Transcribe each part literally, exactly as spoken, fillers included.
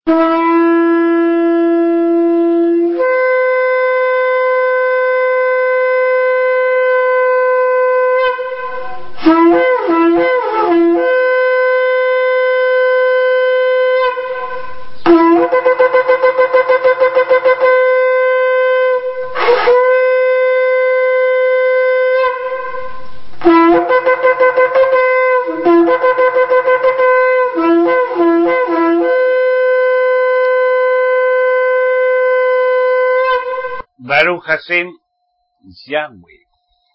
Baruch Hashem, Yahweh.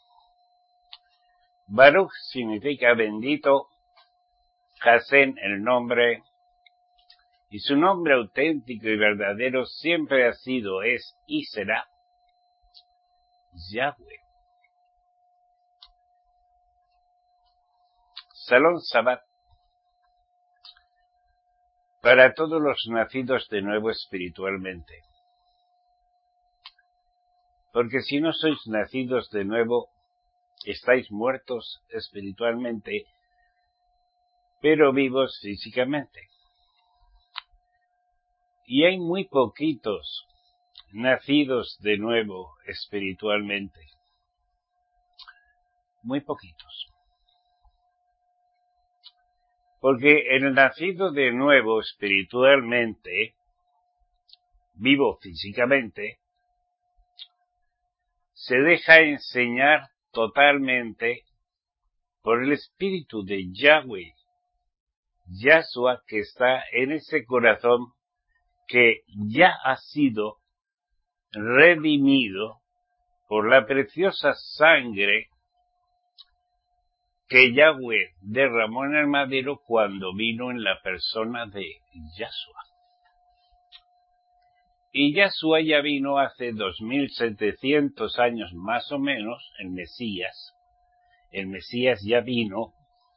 Baruch significa bendito, Hashem el nombre, y su nombre auténtico y verdadero siempre ha sido, es y será Yahweh. Salón Shabbat. Para todos los nacidos de nuevo espiritualmente. Porque si no sois nacidos de nuevo, estáis muertos espiritualmente, pero vivos físicamente. Y hay muy poquitos nacidos de nuevo espiritualmente. Muy poquitos. Porque el nacido de nuevo espiritualmente, vivo físicamente, se deja enseñar totalmente por el espíritu de Yahweh, Yahshua, que está en ese corazón que ya ha sido redimido por la preciosa sangre que Yahweh derramó en el madero cuando vino en la persona de Yahshua. Y Yahshua ya vino hace dos mil setecientos años más o menos, el Mesías. El Mesías ya vino.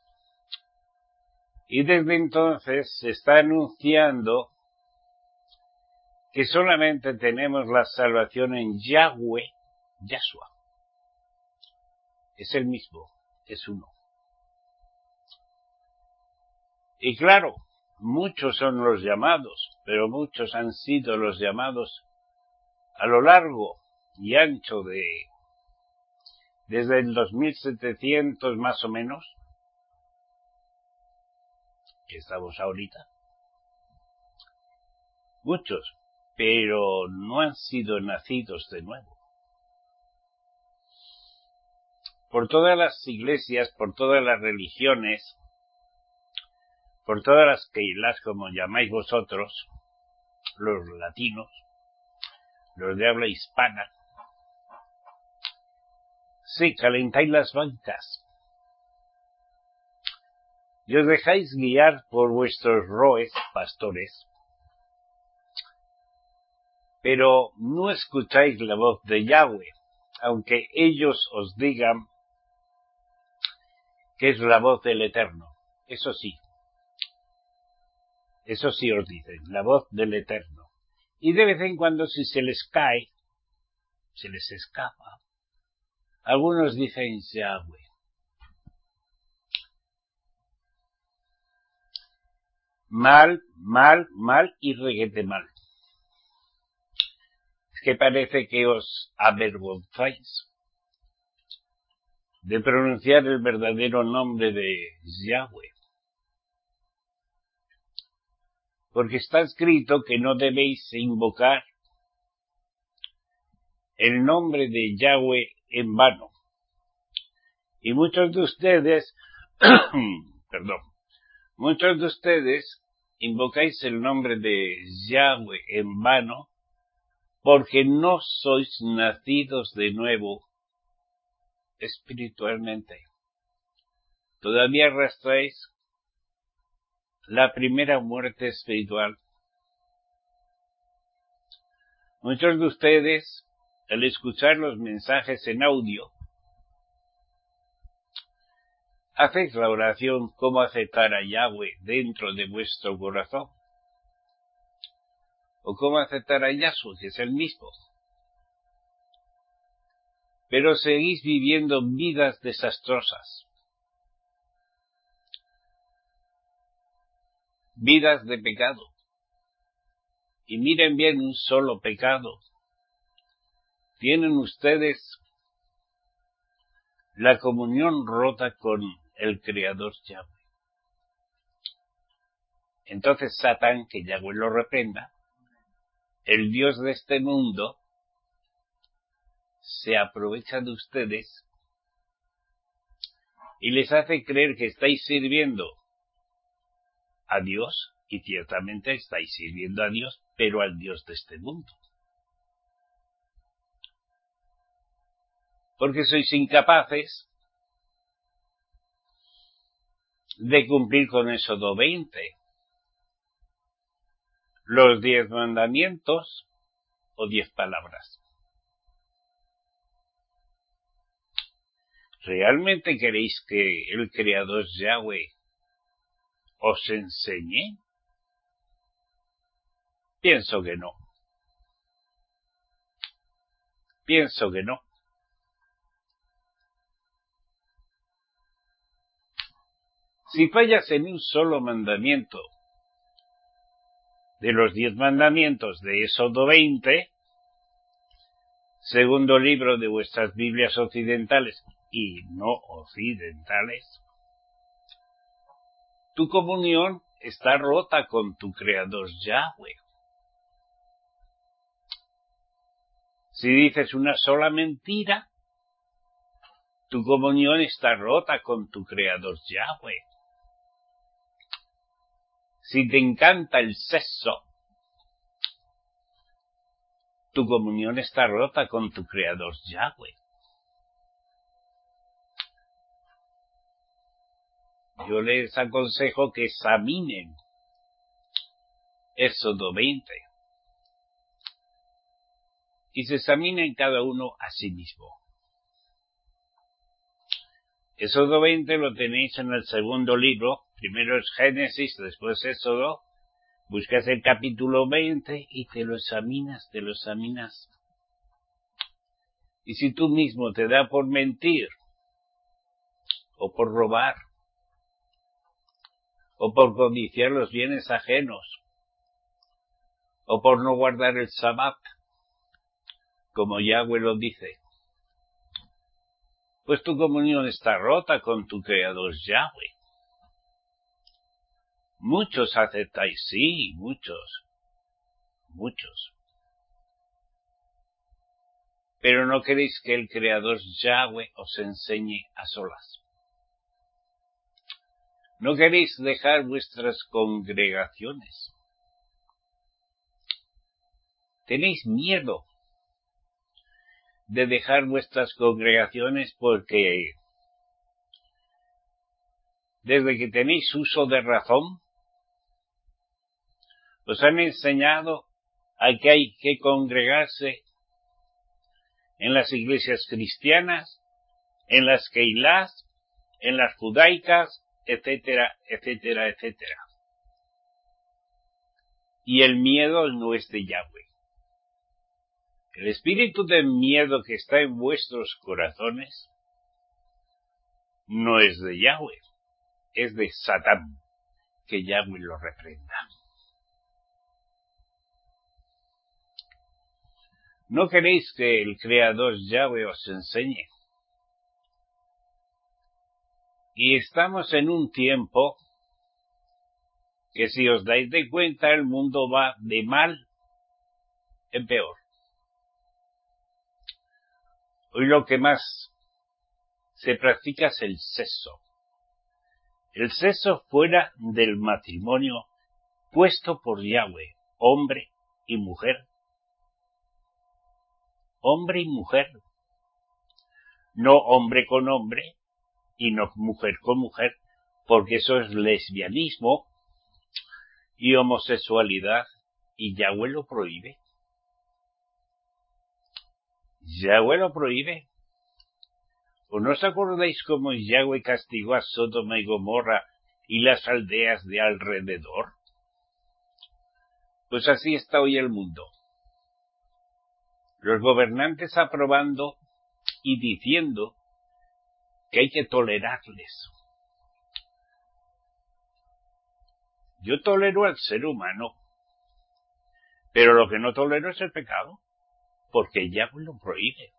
Y desde entonces se está anunciando que solamente tenemos la salvación en Yahweh, Yahshua. Es el mismo, es uno. Y claro, muchos son los llamados, pero muchos han sido los llamados a lo largo y ancho de, desde el dos mil setecientos más o menos, que estamos ahorita. Muchos, pero no han sido nacidos de nuevo. Por todas las iglesias, por todas las religiones, por todas las keilas, como llamáis vosotros, los latinos, los de habla hispana, sí, calentáis las bancas y os dejáis guiar por vuestros roes, pastores, pero no escucháis la voz de Yahweh, aunque ellos os digan que es la voz del Eterno. Eso sí, eso sí os dicen, la voz del Eterno. Y de vez en cuando, si se les cae, se les escapa, algunos dicen Yahweh. Mal, mal, mal y reguete mal. Es que parece que os avergonzáis de pronunciar el verdadero nombre de Yahweh. Porque está escrito que no debéis invocar el nombre de Yahweh en vano. Y muchos de ustedes, perdón, muchos de ustedes invocáis el nombre de Yahweh en vano porque no sois nacidos de nuevo espiritualmente. Todavía arrastráis la primera muerte espiritual. Muchos de ustedes, al escuchar los mensajes en audio, hacéis la oración cómo aceptar a Yahweh dentro de vuestro corazón, o cómo aceptar a Yahshua, que es el mismo. Pero seguís viviendo vidas desastrosas, vidas de pecado, Y miren bien un solo pecado. Tienen ustedes la comunión rota con el Creador Yahweh. Entonces Satán, que Yahweh lo reprenda, el Dios de este mundo, se aprovecha de ustedes y les hace creer que estáis sirviendo a Dios, y ciertamente estáis sirviendo a Dios, pero al Dios de este mundo. Porque sois incapaces de cumplir con Éxodo veinte, los diez mandamientos o diez palabras. ¿Realmente queréis que el Creador Yahweh os enseñe? Pienso que no. Pienso que no. Si fallas en un solo mandamiento de los diez mandamientos de Éxodo veinte, segundo libro de vuestras Biblias occidentales y no occidentales, tu comunión está rota con tu Creador Yahweh. Si dices una sola mentira, tu comunión está rota con tu Creador Yahweh. Si te encanta el sexo, tu comunión está rota con tu Creador Yahweh. Yo les aconsejo que examinen Éxodo veinte y se examinen cada uno a sí mismo. Éxodo veinte lo tenéis en el segundo libro, primero es Génesis, después Éxodo. Buscas el capítulo veinte y te lo examinas, te lo examinas. Y si tú mismo te da por mentir, o por robar, o por codiciar los bienes ajenos, o por no guardar el Sabbat, como Yahweh lo dice, pues tu comunión está rota con tu Creador Yahweh. Muchos aceptáis, sí, muchos, muchos. Pero no queréis que el Creador Yahweh os enseñe a solas. No queréis dejar vuestras congregaciones. Tenéis miedo de dejar vuestras congregaciones porque desde que tenéis uso de razón, os han enseñado a que hay que congregarse en las iglesias cristianas, en las keilás, en las judaicas, etcétera, etcétera, etcétera. Y el miedo no es de Yahweh. El espíritu de miedo que está en vuestros corazones no es de Yahweh, es de Satán, que Yahweh lo reprenda. ¿No queréis que el Creador Yahweh os enseñe? Y estamos en un tiempo que, si os dais de cuenta, el mundo va de mal en peor. Hoy lo que más se practica es el sexo. El sexo fuera del matrimonio puesto por Yahweh, hombre y mujer. Hombre y mujer. No hombre con hombre y no mujer con mujer, porque eso es lesbianismo y homosexualidad, y Yahweh lo prohíbe. Yahweh lo prohíbe. ¿O no os acordáis cómo Yahweh castigó a Sodoma y Gomorra y las aldeas de alrededor? Pues así está hoy el mundo. Los gobernantes aprobando y diciendo que hay que tolerarles. Yo tolero al ser humano, Pero lo que no tolero es el pecado, porque Yahweh lo prohíbe.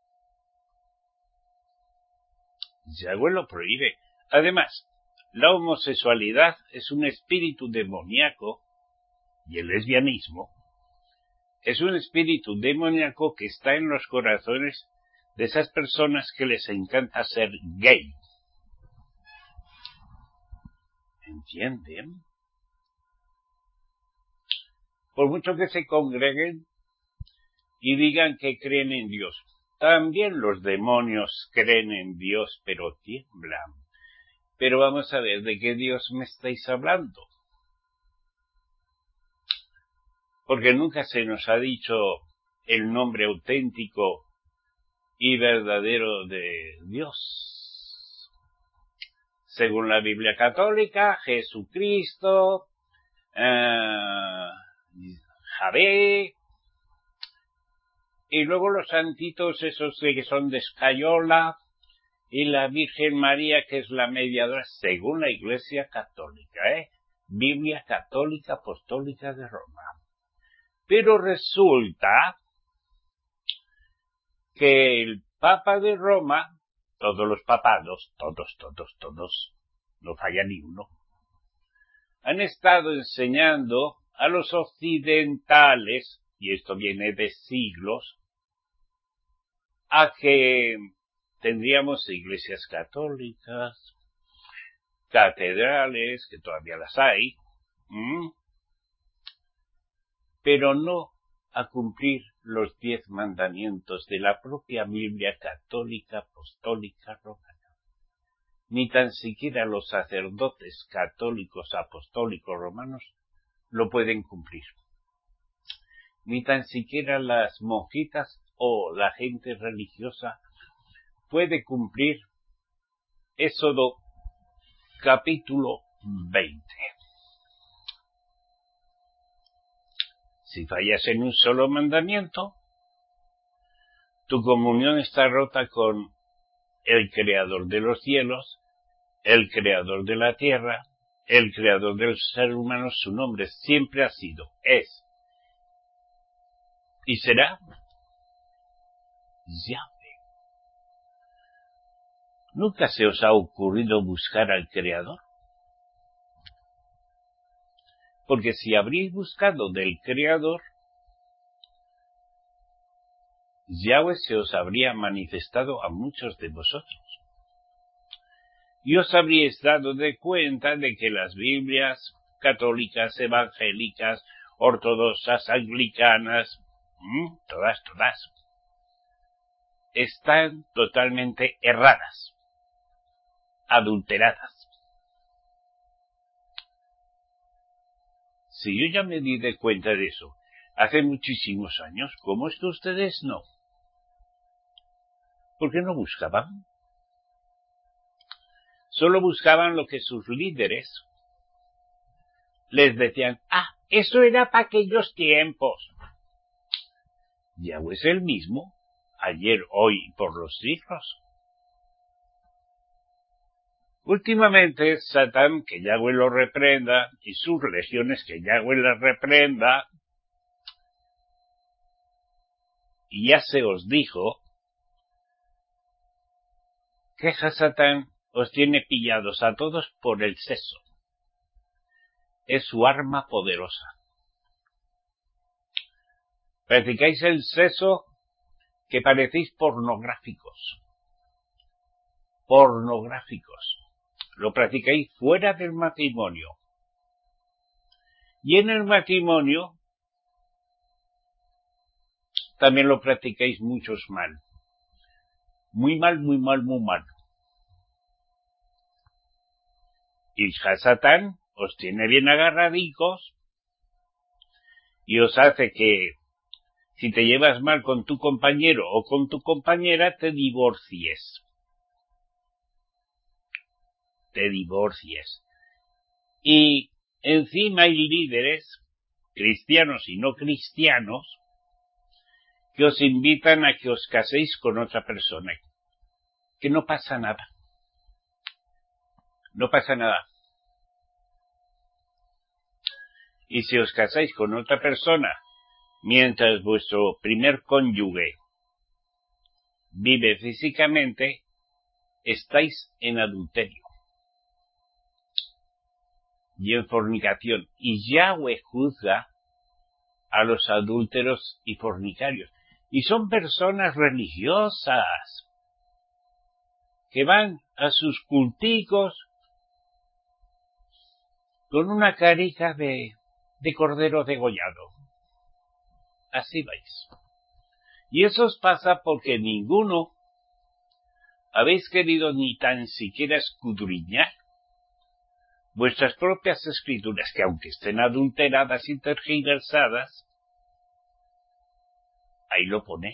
Yahweh lo prohíbe. Además, la homosexualidad es un espíritu demoníaco, y el lesbianismo es un espíritu demoníaco que está en los corazones de esas personas que les encanta ser gay. ¿Entienden? Por mucho que se congreguen y digan que creen en Dios, también los demonios creen en Dios, pero tiemblan. Pero vamos a ver, ¿de qué Dios me estáis hablando? Porque nunca se nos ha dicho el nombre auténtico y verdadero de Dios. Según la Biblia católica, Jesucristo, eh, Javé, y luego los santitos esos que son de escayola, y la Virgen María, que es la mediadora, según la Iglesia católica, ¿eh? Biblia Católica Apostólica de Roma. Pero resulta que el Papa de Roma, todos los papados, todos, todos, todos, no falla ni uno, han estado enseñando a los occidentales, y esto viene de siglos, a que tendríamos iglesias católicas, catedrales, que todavía las hay, ¿m? pero no a cumplir los diez mandamientos de la propia Biblia católica apostólica romana. Ni tan siquiera los sacerdotes católicos apostólicos romanos lo pueden cumplir. Ni tan siquiera las monjitas o la gente religiosa puede cumplir Éxodo capítulo veinte. Si fallas en un solo mandamiento, tu comunión está rota con el creador de los cielos, el creador de la tierra, el creador del ser humano. Su nombre siempre ha sido, es y será Yahweh. ¿Nunca se os ha ocurrido buscar al creador? Porque si habríais buscado del creador, Yahweh se os habría manifestado a muchos de vosotros. Y os habríais dado de cuenta de que las Biblias católicas, evangélicas, ortodoxas, anglicanas, ¿m? todas, todas, están totalmente erradas, adulteradas. Si yo ya me di de cuenta de eso hace muchísimos años, ¿cómo es que ustedes no? ¿Por qué no buscaban? Solo buscaban lo que sus líderes les decían. Ah, eso era para aquellos tiempos. Yahweh es el mismo, ayer, hoy y por los siglos. Últimamente, Satán, que Yahweh lo reprenda, y sus legiones, que Yahweh las reprenda, y ya se os dijo que Satán os tiene pillados a todos por el sexo. Es su arma poderosa. Practicáis el sexo que parecéis pornográficos. Pornográficos. Lo practicáis fuera del matrimonio. Y en el matrimonio también lo practicáis muchos mal. Muy mal, muy mal, muy mal. Y Satán os tiene bien agarradicos y os hace que si te llevas mal con tu compañero o con tu compañera, te divorcies. Te divorcies. Y encima hay líderes, cristianos y no cristianos, que os invitan a que os caséis con otra persona. Que no pasa nada. No pasa nada. Y si os casáis con otra persona mientras vuestro primer cónyuge vive físicamente, estáis en adulterio y en fornicación, y Yahweh juzga a los adúlteros y fornicarios. Y son personas religiosas que van a sus culticos con una carica de, de cordero degollado. Así vais. Y eso os pasa porque ninguno habéis querido ni tan siquiera escudriñar vuestras propias escrituras, que aunque estén adulteradas y tergiversadas, ahí lo pone.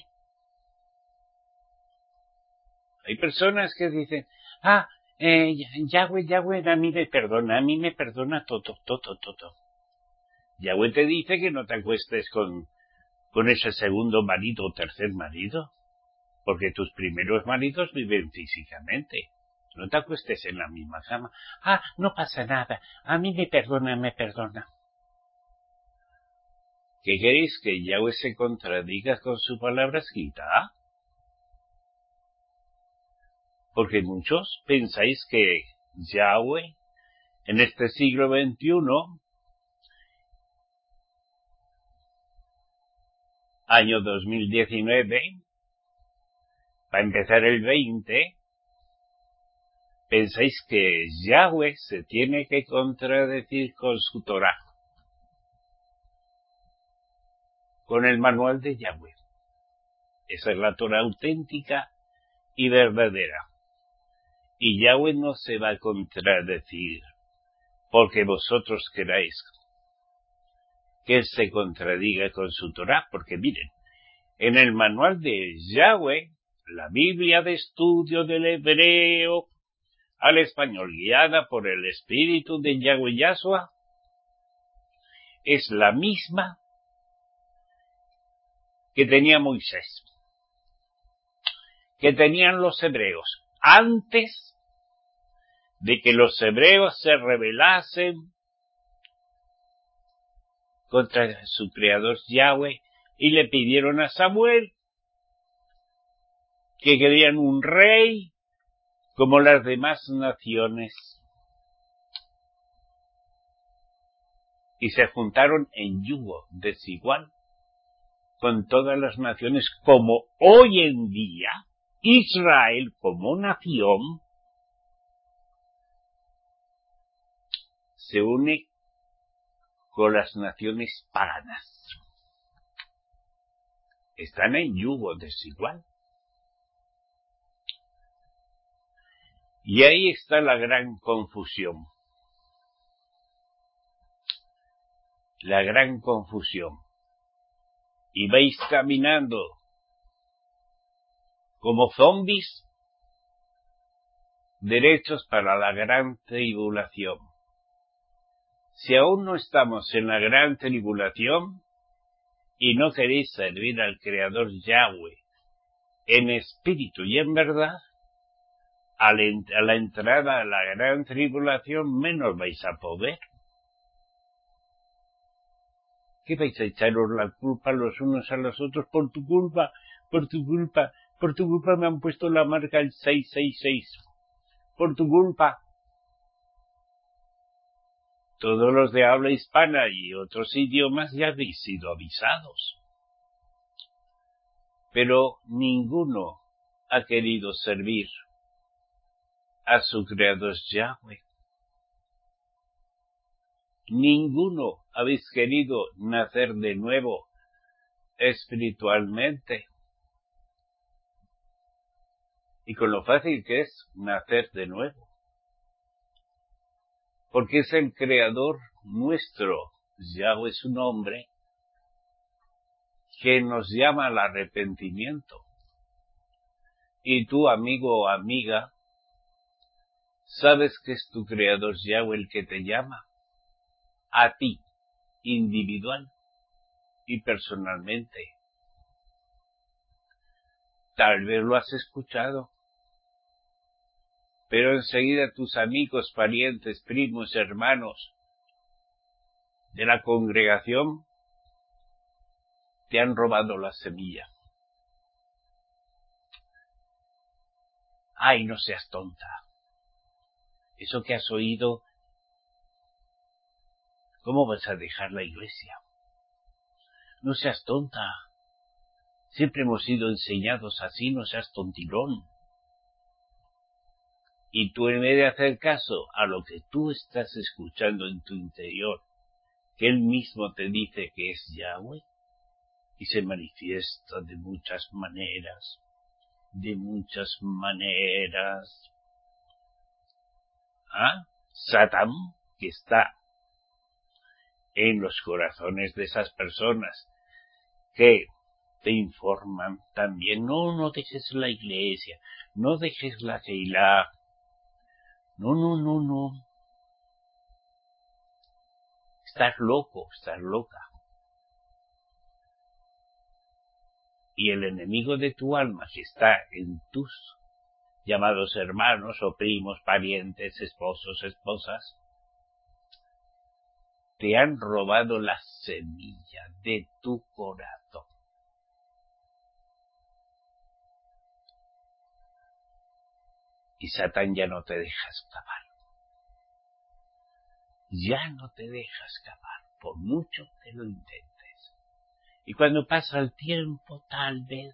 Hay personas que dicen, ah, eh, Yahweh, Yahweh, a mí me perdona, a mí me perdona todo, todo, todo. Yahweh te dice que no te acuestes con, con ese segundo marido o tercer marido, porque tus primeros maridos viven físicamente. No te acuestes en la misma cama. Ah, no pasa nada. A mí me perdona, me perdona. ¿Qué queréis? ¿Que Yahweh se contradiga con su palabra escrita? Porque muchos pensáis que Yahweh, en este siglo veintiuno, año dos mil diecinueve, para empezar el veinte, pensáis que Yahweh se tiene que contradecir con su Torah, con el manual de Yahweh. Esa es la Torah auténtica y verdadera. Y Yahweh no se va a contradecir porque vosotros queráis que Él se contradiga con su Torah, porque miren, en el manual de Yahweh, la Biblia de estudio del hebreo al español, guiada por el Espíritu de Yahweh Yahshua, es la misma que tenía Moisés, que tenían los hebreos, antes de que los hebreos se rebelasen contra su creador Yahweh y le pidieron a Samuel que querían un rey como las demás naciones. Y se juntaron en yugo desigual con todas las naciones, como hoy en día Israel como nación se une con las naciones paganas. Están en yugo desigual. Y ahí está la gran confusión. La gran confusión. Y vais caminando como zombies derechos para la gran tribulación. Si aún no estamos en la gran tribulación y no queréis servir al Creador Yahweh en espíritu y en verdad, a la entrada a la gran tribulación menos vais a poder. ¿Qué vais a echaros la culpa los unos a los otros? Por tu culpa, por tu culpa, por tu culpa me han puesto la marca el seis seis seis. Por tu culpa. Todos los de habla hispana y otros idiomas ya habéis sido avisados. Pero ninguno ha querido servir a su creador Yahweh. Ninguno habéis querido nacer de nuevo espiritualmente. Y con lo fácil que es nacer de nuevo. Porque es el creador nuestro, Yahweh es un hombre, que nos llama al arrepentimiento. Y tú, amigo o amiga, sabes que es tu creador Yahweh el que te llama a ti, individual y personalmente. Tal vez lo has escuchado, pero enseguida tus amigos, parientes, primos, hermanos de la congregación te han robado la semilla. Ay, no seas tonta. Eso que has oído, ¿cómo vas a dejar la iglesia? No seas tonta. Siempre hemos sido enseñados así, no seas tontilón. Y tú, en vez de hacer caso a lo que tú estás escuchando en tu interior, que Él mismo te dice que es Yahweh, y se manifiesta de muchas maneras, de muchas maneras. ¿Ah? Satán, que está en los corazones de esas personas que te informan también, no, no dejes la iglesia, no dejes la Keilah, no, no, no, no, estás loco, estás loca. Y el enemigo de tu alma, que está en tus llamados hermanos o primos, parientes, esposos, esposas, te han robado la semilla de tu corazón. Y Satán ya no te deja escapar. Ya no te deja escapar, por mucho que lo intentes. Y cuando pasa el tiempo, tal vez,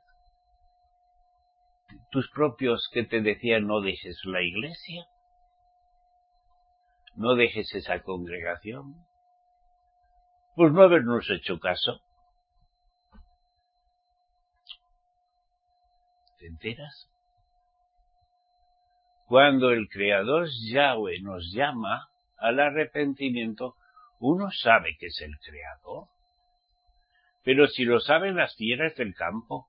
tus propios que te decían no dejes la iglesia, no dejes esa congregación, pues no habernos hecho caso. ¿Te enteras? Cuando el Creador Yahweh nos llama al arrepentimiento, uno sabe que es el Creador. Pero si lo saben las fieras del campo,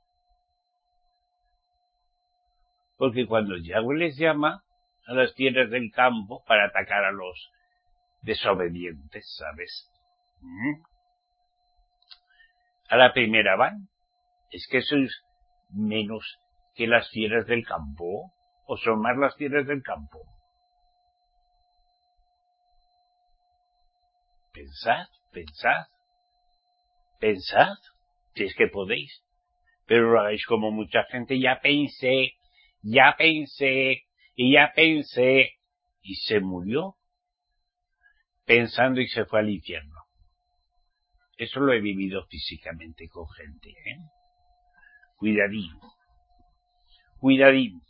porque cuando Yahweh les llama a las fieras del campo para atacar a los desobedientes, ¿sabes? ¿Mm? A la primera van. ¿Es que sois menos que las fieras del campo? ¿O son más las fieras del campo? Pensad, pensad, pensad, si es que podéis. Pero lo hagáis como mucha gente, ya pensé, ya pensé, y ya pensé, y se murió pensando y se fue al infierno. Eso lo he vivido físicamente con gente, ¿eh? Cuidadín, cuidadín.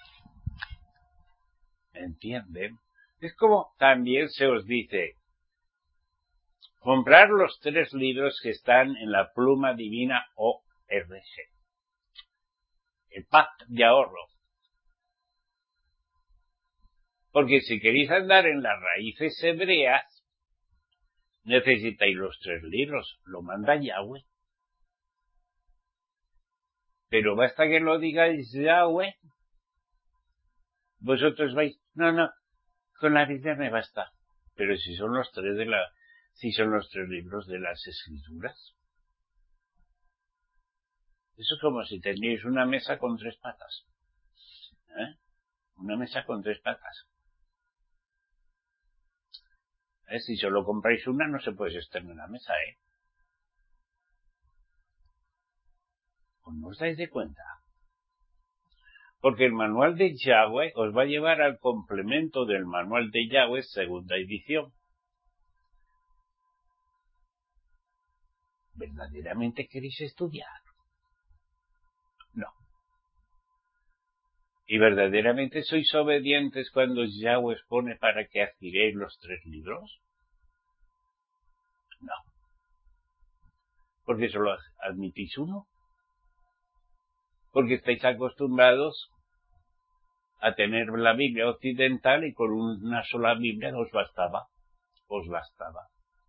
¿Entienden? Es como también se os dice, comprar los tres libros que están en la Pluma Divina O R G. El pack de ahorro. Porque si queréis andar en las raíces hebreas, necesitáis los tres libros. Lo manda Yahweh. Pero basta que lo digáis Yahweh. Vosotros vais, no, no, con la Biblia me basta. Pero si son los tres de la, si son los tres libros de las Escrituras. Eso es como si teníais una mesa con tres patas. ¿Eh? Una mesa con tres patas. ¿Eh? Si solo compráis una, no se puede sostener en la mesa, ¿eh? Pues no os dais de cuenta. Porque el manual de Yahweh os va a llevar al complemento del manual de Yahweh, segunda edición. ¿Verdaderamente queréis estudiar? No. ¿Y verdaderamente sois obedientes cuando Yahweh os pone para que adquiréis los tres libros? No. Porque solo admitís uno. Porque estáis acostumbrados a tener la Biblia occidental y con una sola Biblia os bastaba. Os bastaba.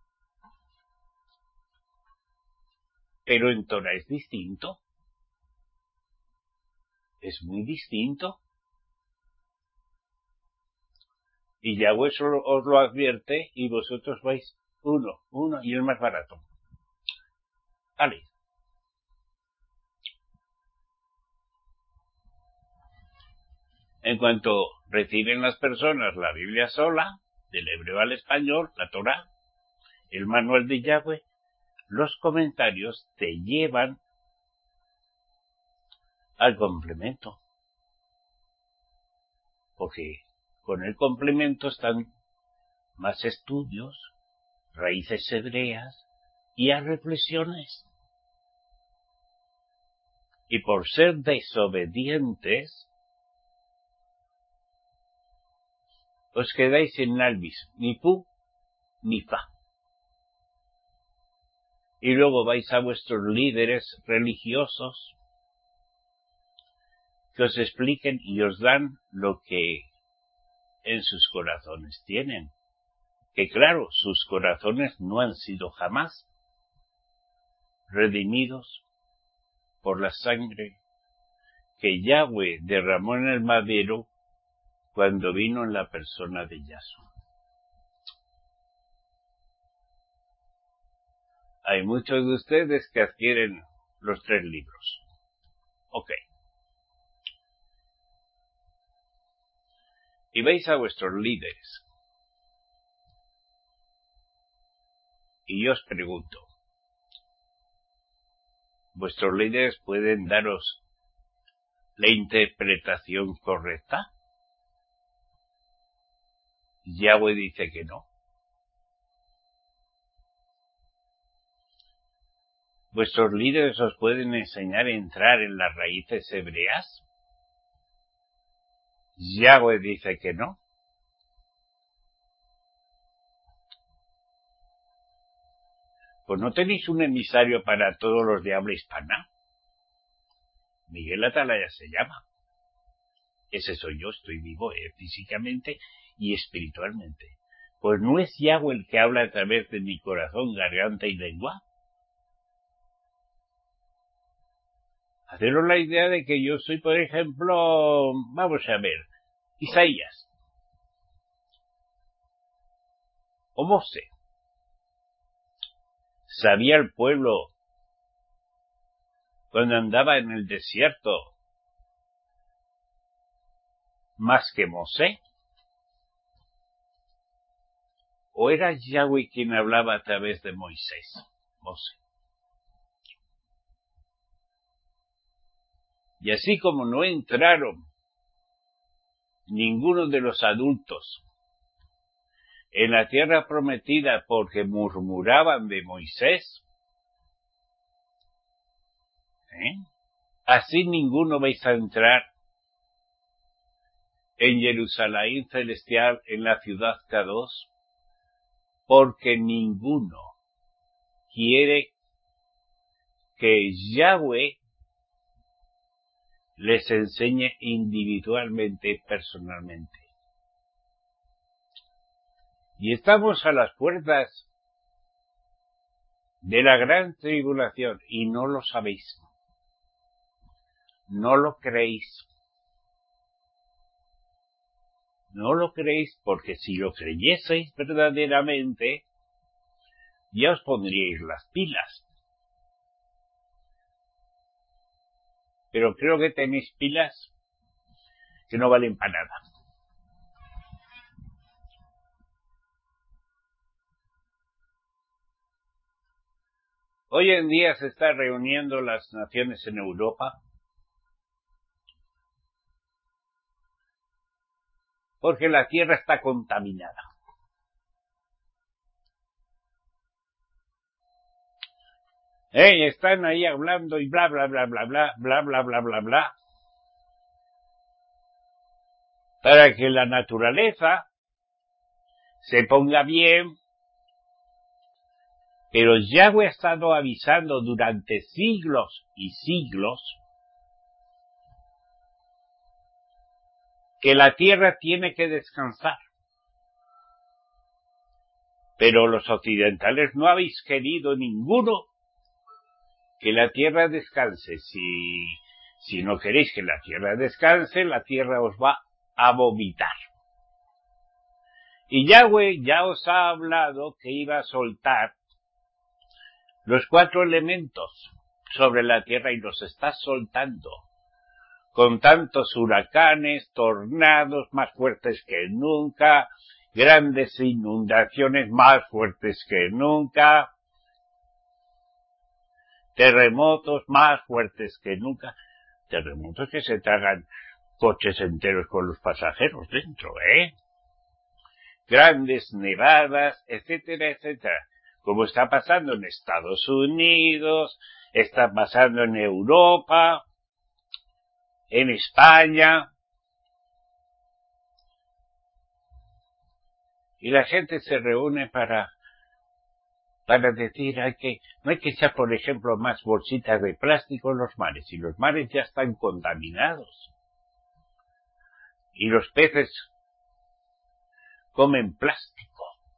Pero en Torah es distinto. Es muy distinto. Y Yahweh os lo advierte y vosotros vais uno, uno y el más barato. Vale. En cuanto reciben las personas la Biblia sola, del hebreo al español, la Torah, el manual de Yahweh, los comentarios te llevan al complemento. Porque con el complemento están más estudios, raíces hebreas y a reflexiones. Y por ser desobedientes, os quedáis sin albis, ni pu ni fa. Y luego vais a vuestros líderes religiosos que os expliquen y os dan lo que en sus corazones tienen. Que claro, sus corazones no han sido jamás redimidos por la sangre que Yahweh derramó en el madero cuando vino en la persona de Yahshua. Hay muchos de ustedes que adquieren los tres libros. Ok. Y veis a vuestros líderes. Y yo os pregunto, ¿vuestros líderes pueden daros la interpretación correcta? Yahweh dice que no. ¿Vuestros líderes os pueden enseñar a entrar en las raíces hebreas? Yahweh dice que no. Pues no tenéis un emisario para todos los de habla hispana. Miguel Atalaya se llama. Ese soy yo, estoy vivo eh, físicamente y espiritualmente. Pues no es Yahweh el que habla a través de mi corazón, garganta y lengua. Haceros la idea de que yo soy, por ejemplo, vamos a ver, Isaías, o Mosé. ¿Sabía el pueblo cuando andaba en el desierto más que Mosé? ¿O era Yahweh quien hablaba a través de Moisés? Mosé. Y así como no entraron ninguno de los adultos en la tierra prometida porque murmuraban de Moisés, ¿eh? Así ninguno vais a entrar en Jerusalén celestial, en la ciudad Kadosh, porque ninguno quiere que Yahweh les enseñe individualmente, personalmente. Y estamos a las puertas de la gran tribulación y no lo sabéis. No lo creéis. No lo creéis porque si lo creyeseis verdaderamente, ya os pondríais las pilas. Pero creo que tenéis pilas que no valen para nada. Hoy en día se están reuniendo las naciones en Europa porque la tierra está contaminada. Eh, están ahí hablando y bla bla bla bla bla bla bla bla bla bla para que la naturaleza se ponga bien, pero Yahweh ha estado avisando durante siglos y siglos que la tierra tiene que descansar. Pero los occidentales no habéis querido ninguno que la tierra descanse. Si, si no queréis que la tierra descanse, la tierra os va a vomitar. Y Yahweh ya os ha hablado que iba a soltar los cuatro elementos sobre la tierra y los está soltando con tantos huracanes, tornados más fuertes que nunca, grandes inundaciones más fuertes que nunca. terremotos más fuertes que nunca, terremotos que se tragan coches enteros con los pasajeros dentro, ¿eh? Grandes nevadas, etcétera, etcétera, como está pasando en Estados Unidos, está pasando en Europa, en España, y la gente se reúne para para decir hay que no hay que echar, por ejemplo, más bolsitas de plástico en los mares, y los mares ya están contaminados, y los peces comen plástico.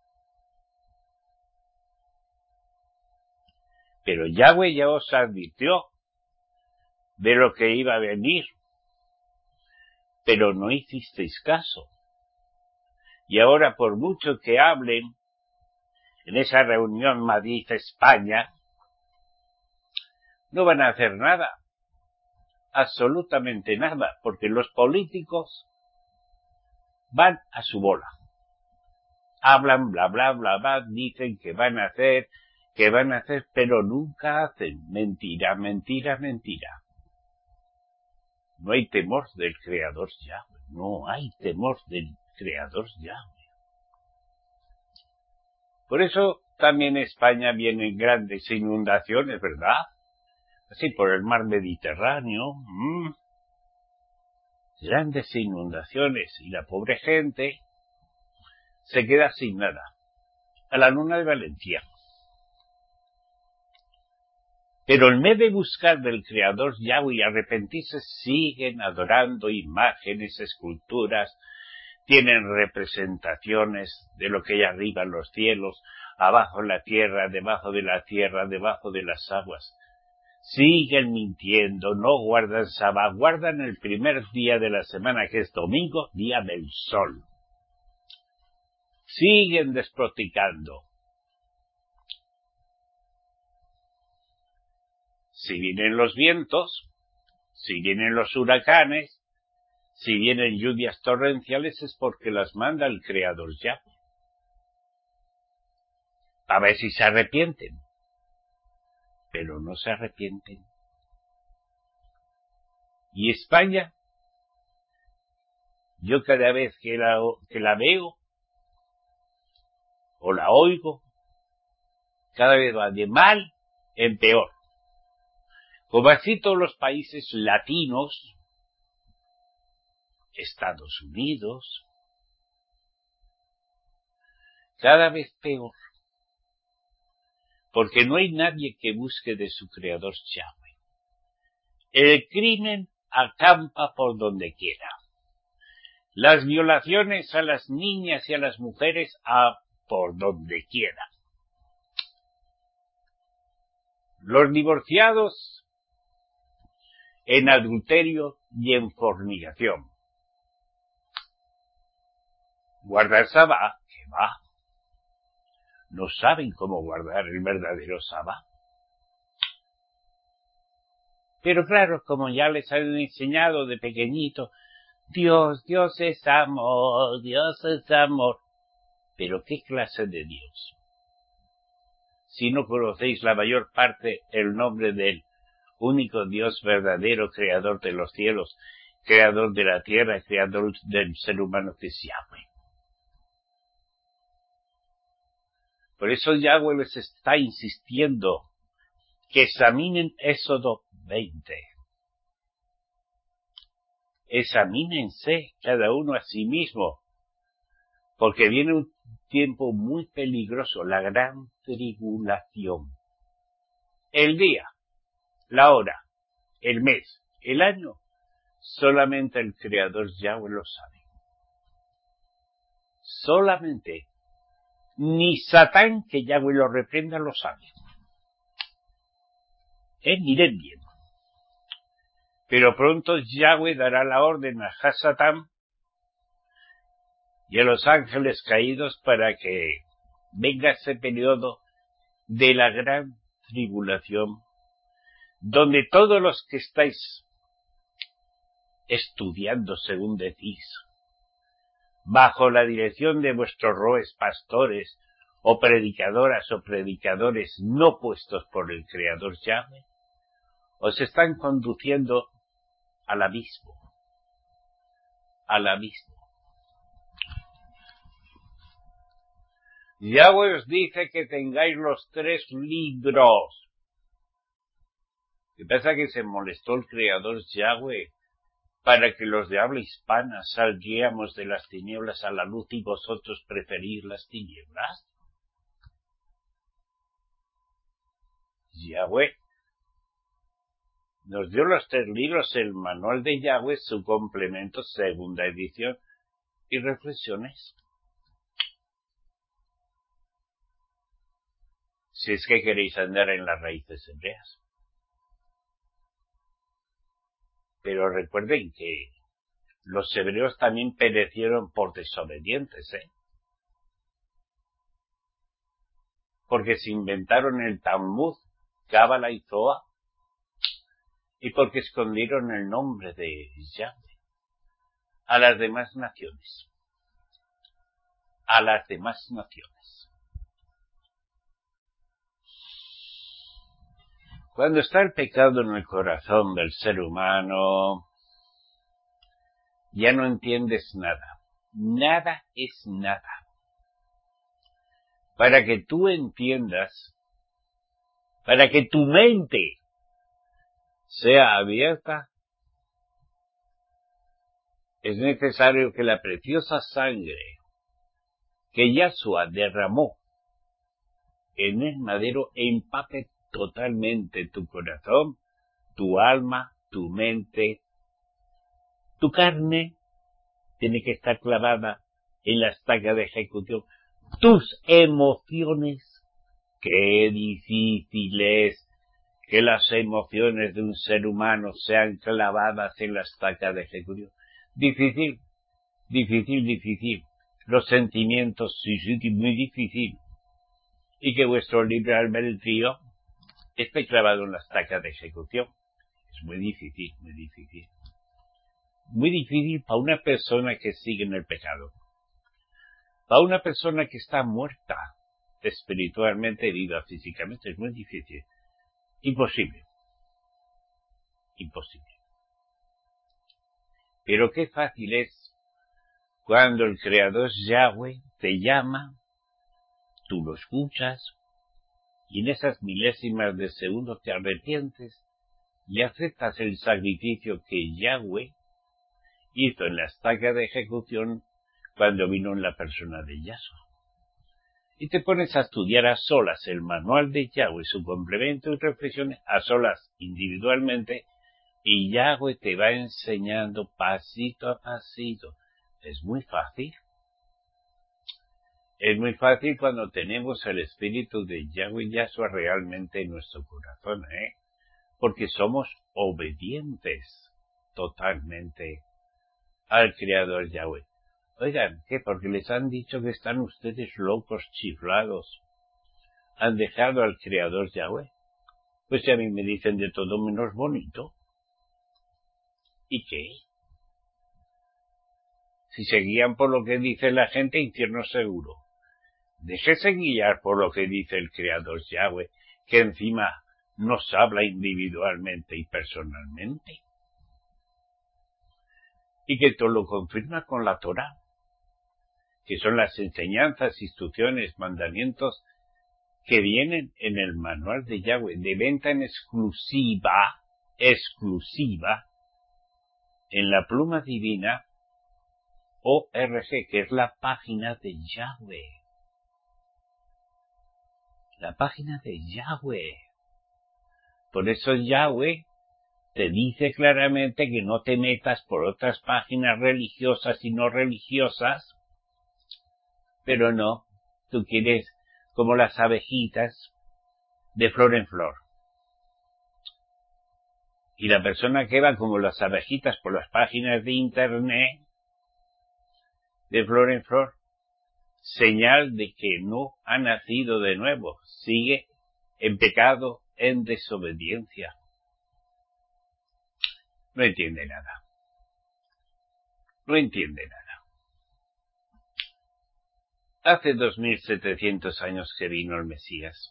Pero Yahweh ya os advirtió de lo que iba a venir, pero no hicisteis caso. Y ahora, por mucho que hablen en esa reunión Madrid-España, no van a hacer nada, absolutamente nada, porque los políticos van a su bola. Hablan, bla, bla, bla, bla, dicen que van a hacer, que van a hacer, pero nunca hacen. Mentira, mentira, mentira. No hay temor del Creador Yahweh, no hay temor del Creador Yahweh. Por eso también en España vienen grandes inundaciones, ¿verdad? Así por el mar Mediterráneo, mmm, grandes inundaciones, y la pobre gente se queda sin nada. A la luna de Valencia. Pero en vez de buscar del Creador Yahweh y arrepentirse, siguen adorando imágenes, esculturas, tienen representaciones de lo que hay arriba en los cielos, abajo en la tierra, debajo de la tierra, debajo de las aguas. Siguen mintiendo, no guardan Sabá, guardan el primer día de la semana, que es domingo, día del sol. Siguen desproticando. Si vienen los vientos, si vienen los huracanes, si vienen lluvias torrenciales, es porque las manda el Creador Yahweh. A ver si se arrepienten. Pero no se arrepienten. Y España, yo cada vez que la, que la veo o la oigo, cada vez va de mal en peor. Como así todos los países latinos, Estados Unidos, cada vez peor. Porque no hay nadie que busque de su Creador Yahweh. El crimen acampa por donde quiera. Las violaciones a las niñas y a las mujeres a por donde quiera. Los divorciados en adulterio y en fornicación. Guardar Sabá, que va. No saben cómo guardar el verdadero Sabá. Pero claro, como ya les han enseñado de pequeñito, Dios, Dios es amor, Dios es amor. Pero ¿qué clase de Dios? Si no conocéis la mayor parte el nombre del único Dios verdadero, creador de los cielos, creador de la tierra, creador del ser humano, que es Yahweh. Por eso Yahweh les está insistiendo que examinen Éxodo veinte. Examínense cada uno a sí mismo, porque viene un tiempo muy peligroso, la gran tribulación. El día, la hora, el mes, el año, solamente el Creador Yahweh lo sabe. Solamente. Ni Satán, que Yahweh lo reprenda, lo sabe. Eh, miren bien. Pero pronto Yahweh dará la orden a Hasatán y a los ángeles caídos para que venga ese periodo de la gran tribulación, donde todos los que estáis estudiando, según decís, bajo la dirección de vuestros roes pastores o predicadoras o predicadores no puestos por el Creador Yahweh, os están conduciendo al abismo, al abismo. Yahweh os dice que tengáis los tres libros. ¿Qué pasa? Que se molestó el Creador Yahweh para que los de habla hispana saliéramos de las tinieblas a la luz y vosotros preferís las tinieblas. Yahweh nos dio los tres libros, el manual de Yahweh, su complemento, segunda edición, y reflexiones. Si es que queréis andar en las raíces hebreas. Pero recuerden que los hebreos también perecieron por desobedientes, ¿eh? Porque se inventaron el Talmud, Cábala y Zohar, y porque escondieron el nombre de Yahweh a las demás naciones. A las demás naciones. Cuando está el pecado en el corazón del ser humano, ya no entiendes nada. Nada es nada. Para que tú entiendas, para que tu mente sea abierta, es necesario que la preciosa sangre que Yahshua derramó en el madero empape totalmente tu corazón, tu alma, tu mente, tu carne tiene que estar clavada en la estaca de ejecución. Tus emociones, qué difícil es que las emociones de un ser humano sean clavadas en la estaca de ejecución. Difícil, difícil, difícil. Los sentimientos, sí, sí, muy difícil. Y que vuestro libre albedrío esté clavado en la estaca de ejecución. Es muy difícil, muy difícil. Muy difícil para una persona que sigue en el pecado. Para una persona que está muerta espiritualmente, viva físicamente, es muy difícil. Imposible. Imposible. Pero qué fácil es cuando el Creador Yahweh te llama, tú lo escuchas, y en esas milésimas de segundo te arrepientes y aceptas el sacrificio que Yahweh hizo en la estaca de ejecución cuando vino en la persona de Yahshua. Y te pones a estudiar a solas el manual de Yahweh, su complemento y reflexiones a solas individualmente, y Yahweh te va enseñando pasito a pasito. Es muy fácil. Es muy fácil cuando tenemos el espíritu de Yahweh Yahshua realmente en nuestro corazón, ¿eh? Porque somos obedientes totalmente al Creador Yahweh. Oigan, ¿qué? Porque les han dicho que están ustedes locos, chiflados. Han dejado al Creador Yahweh. Pues si a mí me dicen de todo menos bonito. ¿Y qué? Si se guían por lo que dice la gente, infierno seguro. Déjese guiar por lo que dice el Creador Yahweh, que encima nos habla individualmente y personalmente. Y que todo lo confirma con la Torá, que son las enseñanzas, instrucciones, mandamientos que vienen en el manual de Yahweh, de venta en exclusiva, exclusiva, en la pluma divina O R G, que es la página de Yahweh. La página de Yahweh. Por eso Yahweh te dice claramente que no te metas por otras páginas religiosas y no religiosas, pero no, tú quieres como las abejitas de flor en flor. Y la persona que va como las abejitas por las páginas de internet, de flor en flor, señal de que no ha nacido de nuevo, sigue en pecado, en desobediencia. No entiende nada. No entiende nada. Hace dos mil setecientos años que vino el Mesías.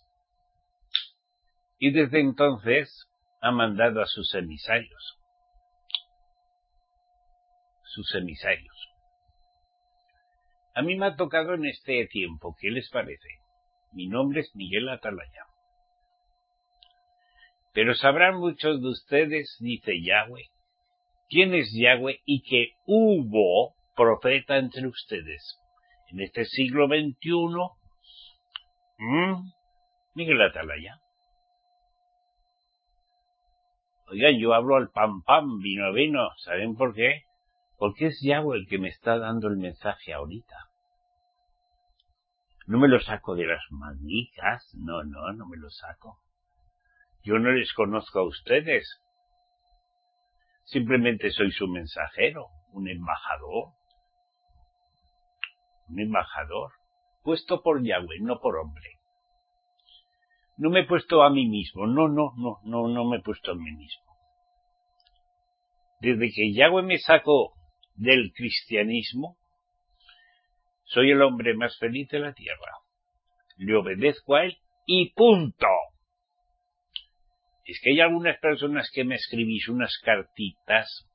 Y desde entonces ha mandado a sus emisarios. Sus emisarios. A mí me ha tocado en este tiempo. ¿Qué les parece? Mi nombre es Miguel Atalaya. Pero sabrán muchos de ustedes, dice Yahweh, quién es Yahweh y que hubo profeta entre ustedes. En este siglo veintiuno, ¿Mm? Miguel Atalaya. Oigan, yo hablo al pam pam, vino vino. ¿Saben por qué? Porque es Yahweh el que me está dando el mensaje ahorita. No me lo saco de las manguitas, no, no, no me lo saco. Yo no les conozco a ustedes. Simplemente soy su mensajero, un embajador. Un embajador, puesto por Yahweh, no por hombre. No me he puesto a mí mismo, no, no, no, no, no me he puesto a mí mismo. Desde que Yahweh me sacó del cristianismo, soy el hombre más feliz de la tierra. Le obedezco a él y punto. Es que hay algunas personas que me escribís unas cartitas.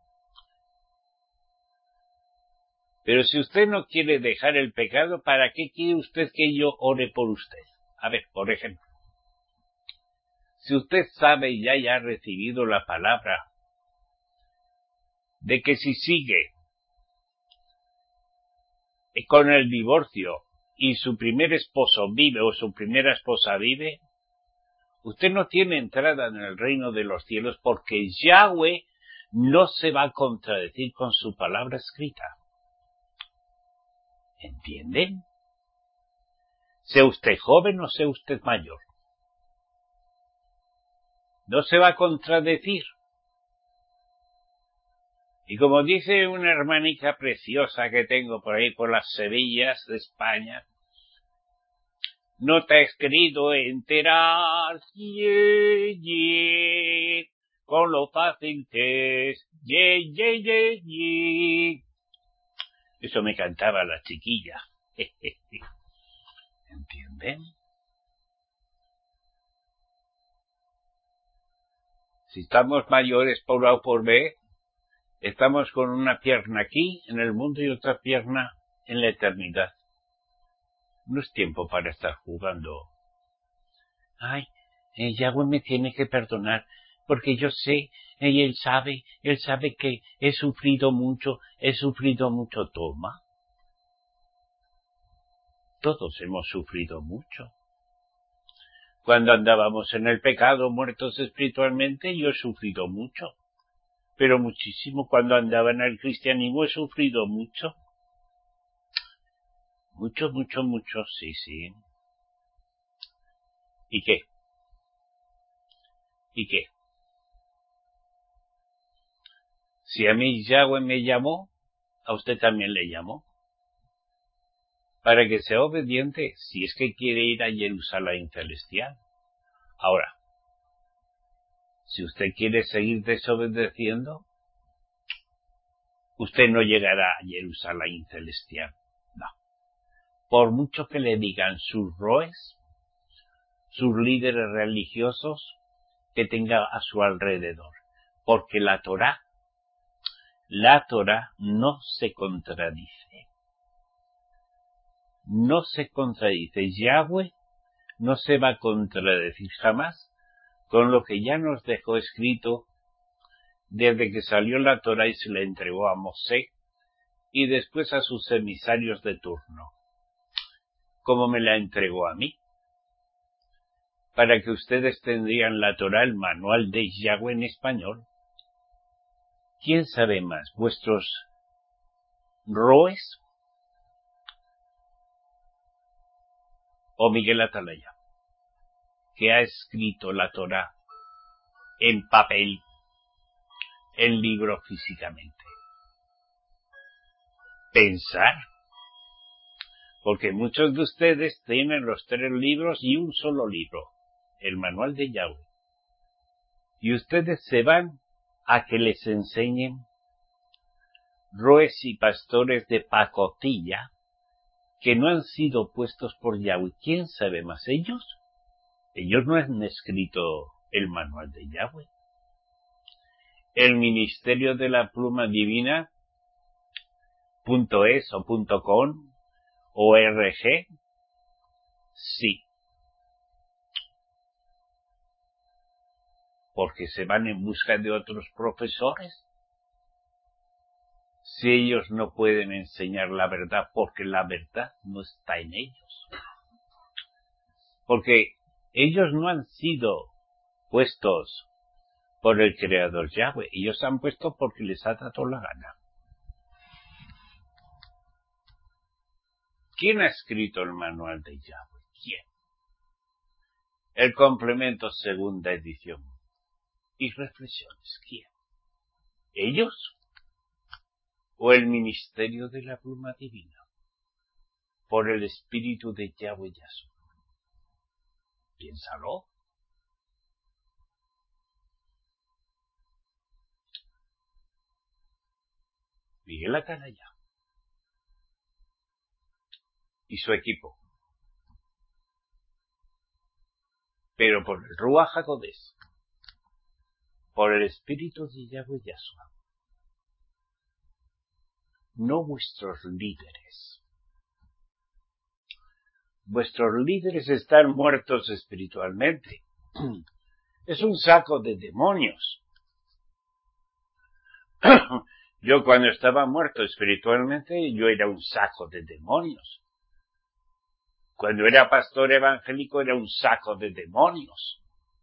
Pero si usted no quiere dejar el pecado, ¿para qué quiere usted que yo ore por usted? A ver, por ejemplo, si usted sabe y ya haya recibido la palabra de que si sigue con el divorcio y su primer esposo vive o su primera esposa vive, usted no tiene entrada en el reino de los cielos porque Yahweh no se va a contradecir con su palabra escrita. ¿Entienden? Sea usted joven o sea usted mayor. No se va a contradecir. Y como dice una hermanita preciosa que tengo por ahí por las Sevillas de España, no te has querido enterar, ye, ye, con lo fácil que es, ye, ye, ye, ye. Eso me cantaba la chiquilla. ¿Entienden? Si estamos mayores por A o por B, estamos con una pierna aquí, en el mundo, y otra pierna en la eternidad. No es tiempo para estar jugando. Ay, eh, Yahweh me tiene que perdonar, porque yo sé, y él sabe, él sabe que he sufrido mucho, he sufrido mucho. Toma. Todos hemos sufrido mucho. Cuando andábamos en el pecado, muertos espiritualmente, yo he sufrido mucho. Pero muchísimo. Cuando andaba en el cristianismo he sufrido mucho. Mucho, mucho, mucho, sí, sí. ¿Y qué? ¿Y qué? Si a mí Yahweh me llamó, a usted también le llamó. Para que sea obediente, si es que quiere ir a Jerusalén celestial. Ahora, si usted quiere seguir desobedeciendo, usted no llegará a Jerusalén celestial. No. Por mucho que le digan sus roes, sus líderes religiosos que tenga a su alrededor. Porque la Torá, la Torá no se contradice. No se contradice. Yahweh no se va a contradecir jamás con lo que ya nos dejó escrito desde que salió la Torá y se le entregó a Mosé y después a sus emisarios de turno, como me la entregó a mí, para que ustedes tendrían la Torá, el manual de Yahweh en español. ¿Quién sabe más, vuestros roes o Miguel Atalaya, que ha escrito la Torá en papel, en libro físicamente? Pensar, porque muchos de ustedes tienen los tres libros y un solo libro, el manual de Yahweh, y ustedes se van a que les enseñen roes y pastores de pacotilla que no han sido puestos por Yahweh. ¿Quién sabe más? ¿Ellos? Ellos no han escrito el manual de Yahweh. El ministerio de la pluma divina .es o .com o .org, sí. Porque se van en busca de otros profesores. Si ellos no pueden enseñar la verdad, porque la verdad no está en ellos. Porque ellos no han sido puestos por el Creador Yahweh. Ellos se han puesto porque les ha dado la gana. ¿Quién ha escrito el manual de Yahweh? ¿Quién? El complemento segunda edición. Y reflexiones. ¿Quién? ¿Ellos? ¿O el ministerio de la pluma divina? Por el espíritu de Yahweh Yahshua. Piénsalo. Miguel Atalaya y su equipo. Pero por el Ruach HaKodesh, por el espíritu de Yahweh Yahshua. No vuestros líderes. Vuestros líderes están muertos espiritualmente. Es un saco de demonios. Yo cuando estaba muerto espiritualmente, yo era un saco de demonios. Cuando era pastor evangélico era un saco de demonios.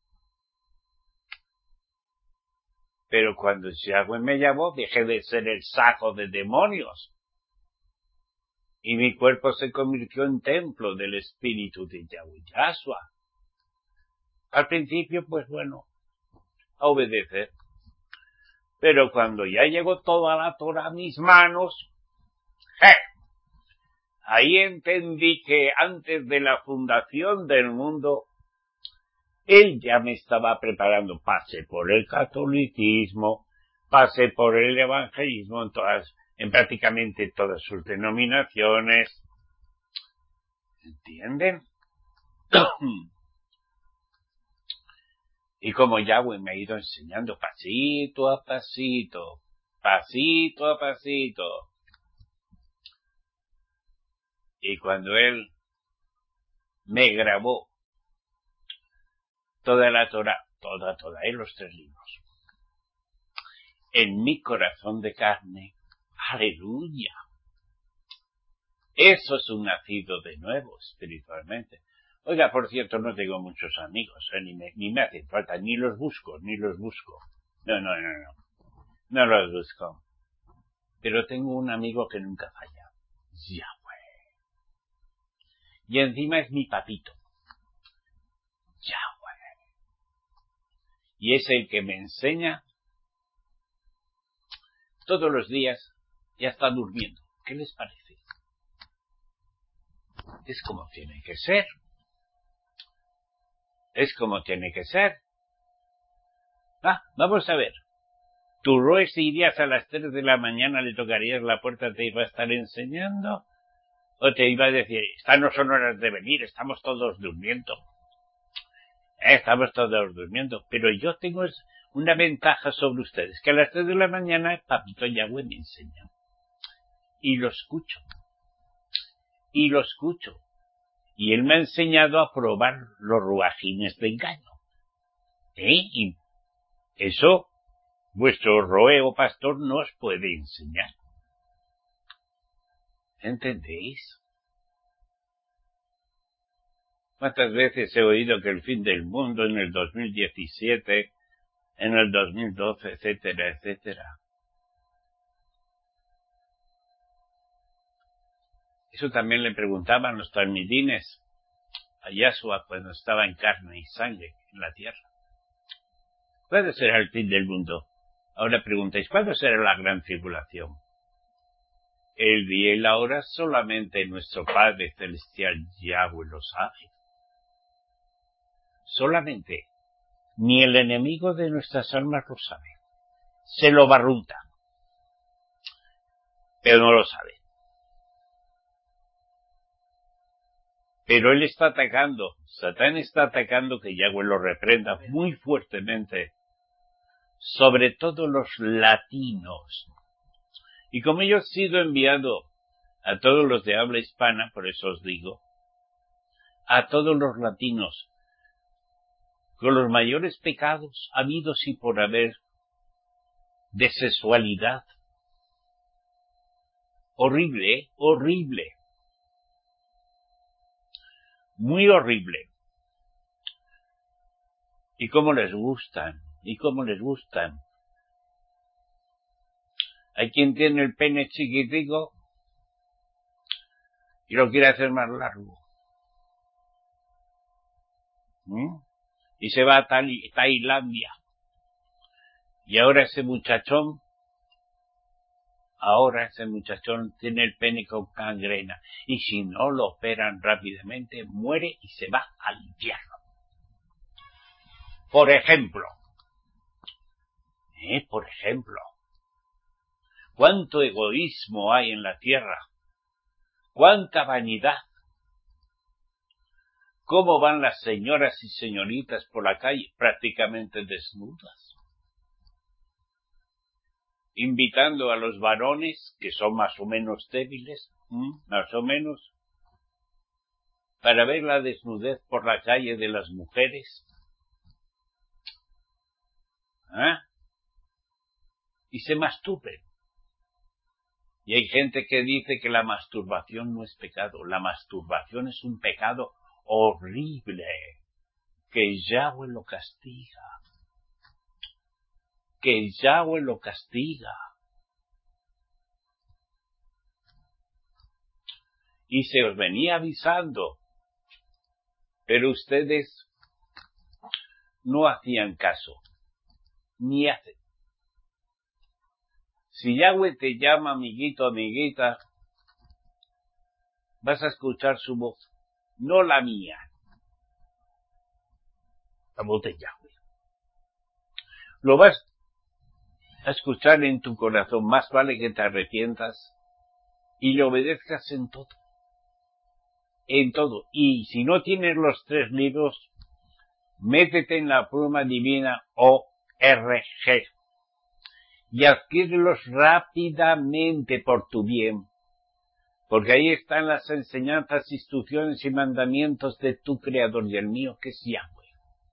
Pero cuando Yahweh me llamó, dejé de ser el saco de demonios. Y mi cuerpo se convirtió en templo del espíritu de Yahweh Yahshua. Al principio, pues bueno, a obedecer. Pero cuando ya llegó toda la Torah a mis manos, ¡eh! Ahí entendí que antes de la fundación del mundo, Él ya me estaba preparando. Pasé por el catolicismo, pasé por el evangelismo en todas, en prácticamente todas sus denominaciones. ¿Entienden? Y como Yahweh me ha ido enseñando pasito a pasito, pasito a pasito. Y cuando Él me grabó toda la Torah, toda, toda, en los tres libros, en mi corazón de carne, aleluya. Eso es un nacido de nuevo espiritualmente. Oiga, por cierto, no tengo muchos amigos, ¿eh? ni, me, ni me hacen falta, ni los busco, ni los busco. No, no, no, no, no los busco. Pero tengo un amigo que nunca falla, Yahweh. Y encima es mi papito, Yahweh. Y es el que me enseña todos los días, ya está durmiendo. ¿Qué les parece? Es como tiene que ser. Es como tiene que ser. Ah, vamos a ver. ¿Tu Roe si irías a las tres de la mañana, le tocarías la puerta, te iba a estar enseñando? ¿O te iba a decir, estas no son horas de venir, estamos todos durmiendo? Eh, estamos todos durmiendo. Pero yo tengo una ventaja sobre ustedes, que a las tres de la mañana Papito Yahweh me enseña. Y lo escucho. Y lo escucho. Y él me ha enseñado a probar los ruajines de engaño. ¿Eh? Y eso vuestro roe o pastor no os puede enseñar. ¿Entendéis? ¿Cuántas veces he oído que el fin del mundo en el dos mil diecisiete, en el dos mil doce, etcétera, etcétera? Eso también le preguntaban los talmidines a Yahshua cuando estaba en carne y sangre en la tierra. ¿Cuándo será el fin del mundo? Ahora preguntáis, ¿cuándo será la gran tribulación? El día y la hora solamente nuestro Padre Celestial Yahweh lo sabe. Solamente. Ni el enemigo de nuestras almas lo sabe. Se lo barrunta. Pero no lo sabe. Pero él está atacando, Satán está atacando, que Yahweh lo reprenda muy fuertemente, sobre todo los latinos. Y como yo he sido enviado a todos los de habla hispana, por eso os digo, a todos los latinos, con los mayores pecados habidos y por haber, de sexualidad. Horrible, ¿eh? Horrible. Muy horrible. Y cómo les gustan, y cómo les gustan. Hay quien tiene el pene chiquitico y lo quiere hacer más largo. ¿Mm? Y se va a Tailandia. Y ahora ese muchachón, ahora ese muchachón tiene el pene con gangrena. Y si no lo operan rápidamente, muere y se va al infierno. Por ejemplo. ¿Eh? Por ejemplo. ¿Cuánto egoísmo hay en la tierra? ¿Cuánta vanidad? ¿Cómo van las señoras y señoritas por la calle prácticamente desnudas? Invitando a los varones, que son más o menos débiles, ¿eh? más o menos, para ver la desnudez por la calle de las mujeres. ¿Eh? Y se masturben. Y hay gente que dice que la masturbación no es pecado. La masturbación es un pecado horrible, que Yahweh lo castiga. Que Yahweh lo castiga. Y se os venía avisando, pero ustedes no hacían caso, ni hacen. Si Yahweh te llama, amiguito, amiguita, vas a escuchar su voz, no la mía, la voz de Yahweh. Lo vas a escuchar en tu corazón, más vale que te arrepientas y le obedezcas en todo. En todo. Y si no tienes los tres libros, métete en la pluma divina O R G y adquiérelos rápidamente por tu bien, porque ahí están las enseñanzas, instrucciones y mandamientos de tu Creador y el mío, que es Yahweh.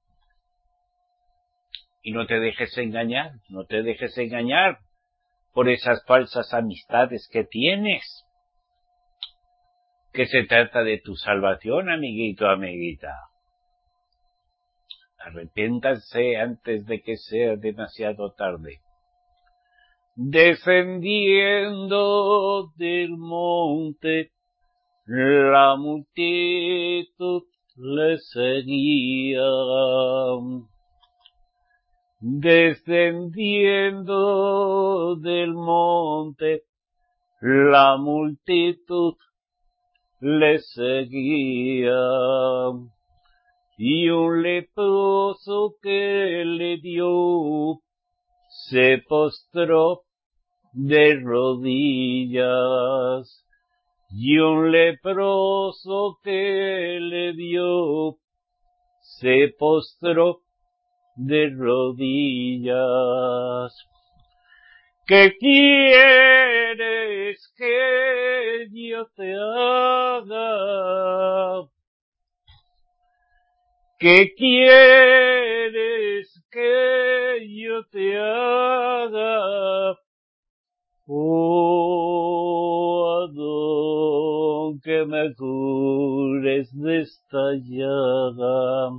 Y no te dejes engañar, no te dejes engañar por esas falsas amistades que tienes, que se trata de tu salvación, amiguito, amiguita. Arrepiéntanse antes de que sea demasiado tarde. Descendiendo del monte, la multitud le seguía. Descendiendo del monte, la multitud le seguía. Y un leproso que le dio se postró de rodillas. Y un leproso que le dio se postró de rodillas. ¿Qué quieres que yo te haga? ¿Qué quieres que yo te haga? Oh, Adón, que me cures de esta llaga.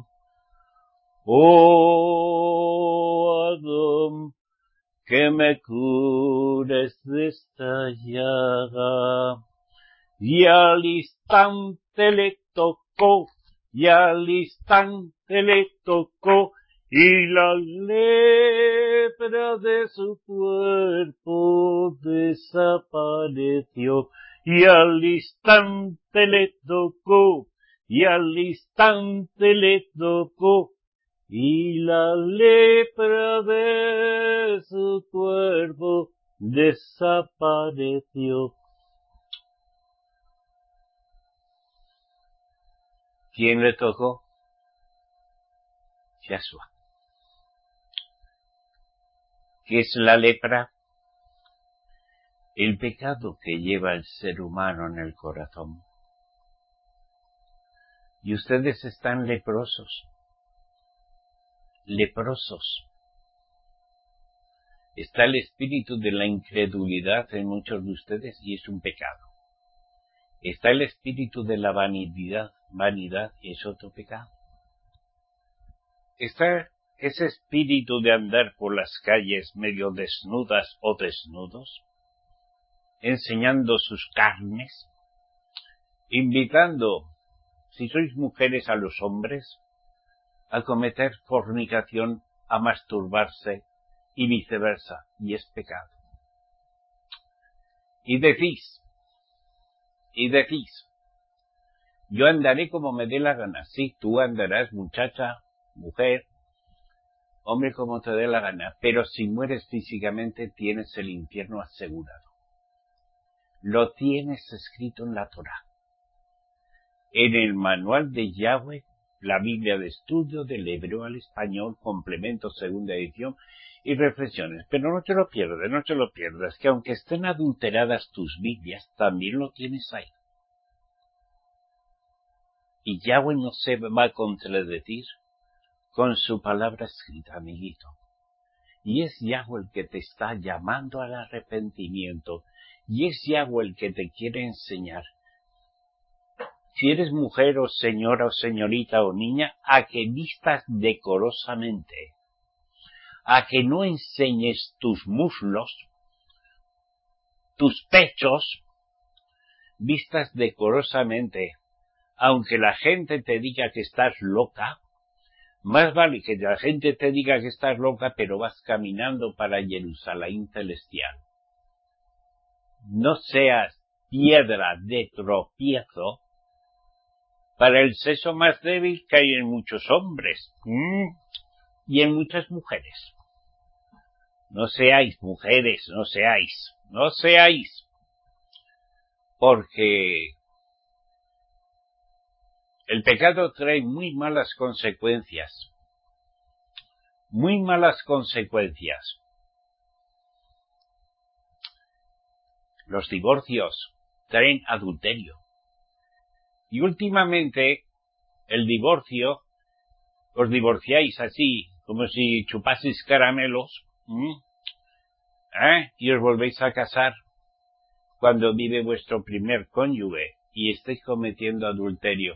Oh, Adón, que me cures de esta llaga. Y al instante le tocó, y al instante le tocó, y la lepra de su cuerpo desapareció. Y al instante le tocó, y al instante le tocó, y la lepra de su cuerpo desapareció. ¿Quién le tocó? Yahshua. ¿Qué es la lepra? El pecado que lleva el ser humano en el corazón. Y ustedes están leprosos. Leprosos. Está el espíritu de la incredulidad en muchos de ustedes y es un pecado. Está el espíritu de la vanidad, vanidad y es otro pecado. Está ese espíritu de andar por las calles medio desnudas o desnudos, enseñando sus carnes, invitando, si sois mujeres, a los hombres a cometer fornicación, a masturbarse y viceversa, y es pecado. Y decís, y decís, yo andaré como me dé la gana. Sí, tú andarás, muchacha, mujer, hombre, como te dé la gana, pero si mueres físicamente tienes el infierno asegurado. Lo tienes escrito en la Torá. En el manual de Yahweh, la Biblia de estudio del hebreo al español, complemento segunda edición y reflexiones. Pero no te lo pierdas, no te lo pierdas, que aunque estén adulteradas tus Biblias, también lo tienes ahí. Y Yahweh no se va a contradecir con su palabra escrita, amiguito. Y es Yahweh el que te está llamando al arrepentimiento. Y es Yahweh el que te quiere enseñar. Si eres mujer o señora o señorita o niña, a que vistas decorosamente, a que no enseñes tus muslos, tus pechos, vistas decorosamente, aunque la gente te diga que estás loca, más vale que la gente te diga que estás loca, pero vas caminando para Jerusalén celestial. No seas piedra de tropiezo para el sexo más débil que hay en muchos hombres ¿m? y en muchas mujeres. No seáis mujeres, no seáis, no seáis, porque el pecado trae muy malas consecuencias, muy malas consecuencias. Los divorcios traen adulterio. Y últimamente, el divorcio, os divorciáis así, como si chupaseis caramelos, ¿eh? y os volvéis a casar cuando vive vuestro primer cónyuge y estáis cometiendo adulterio.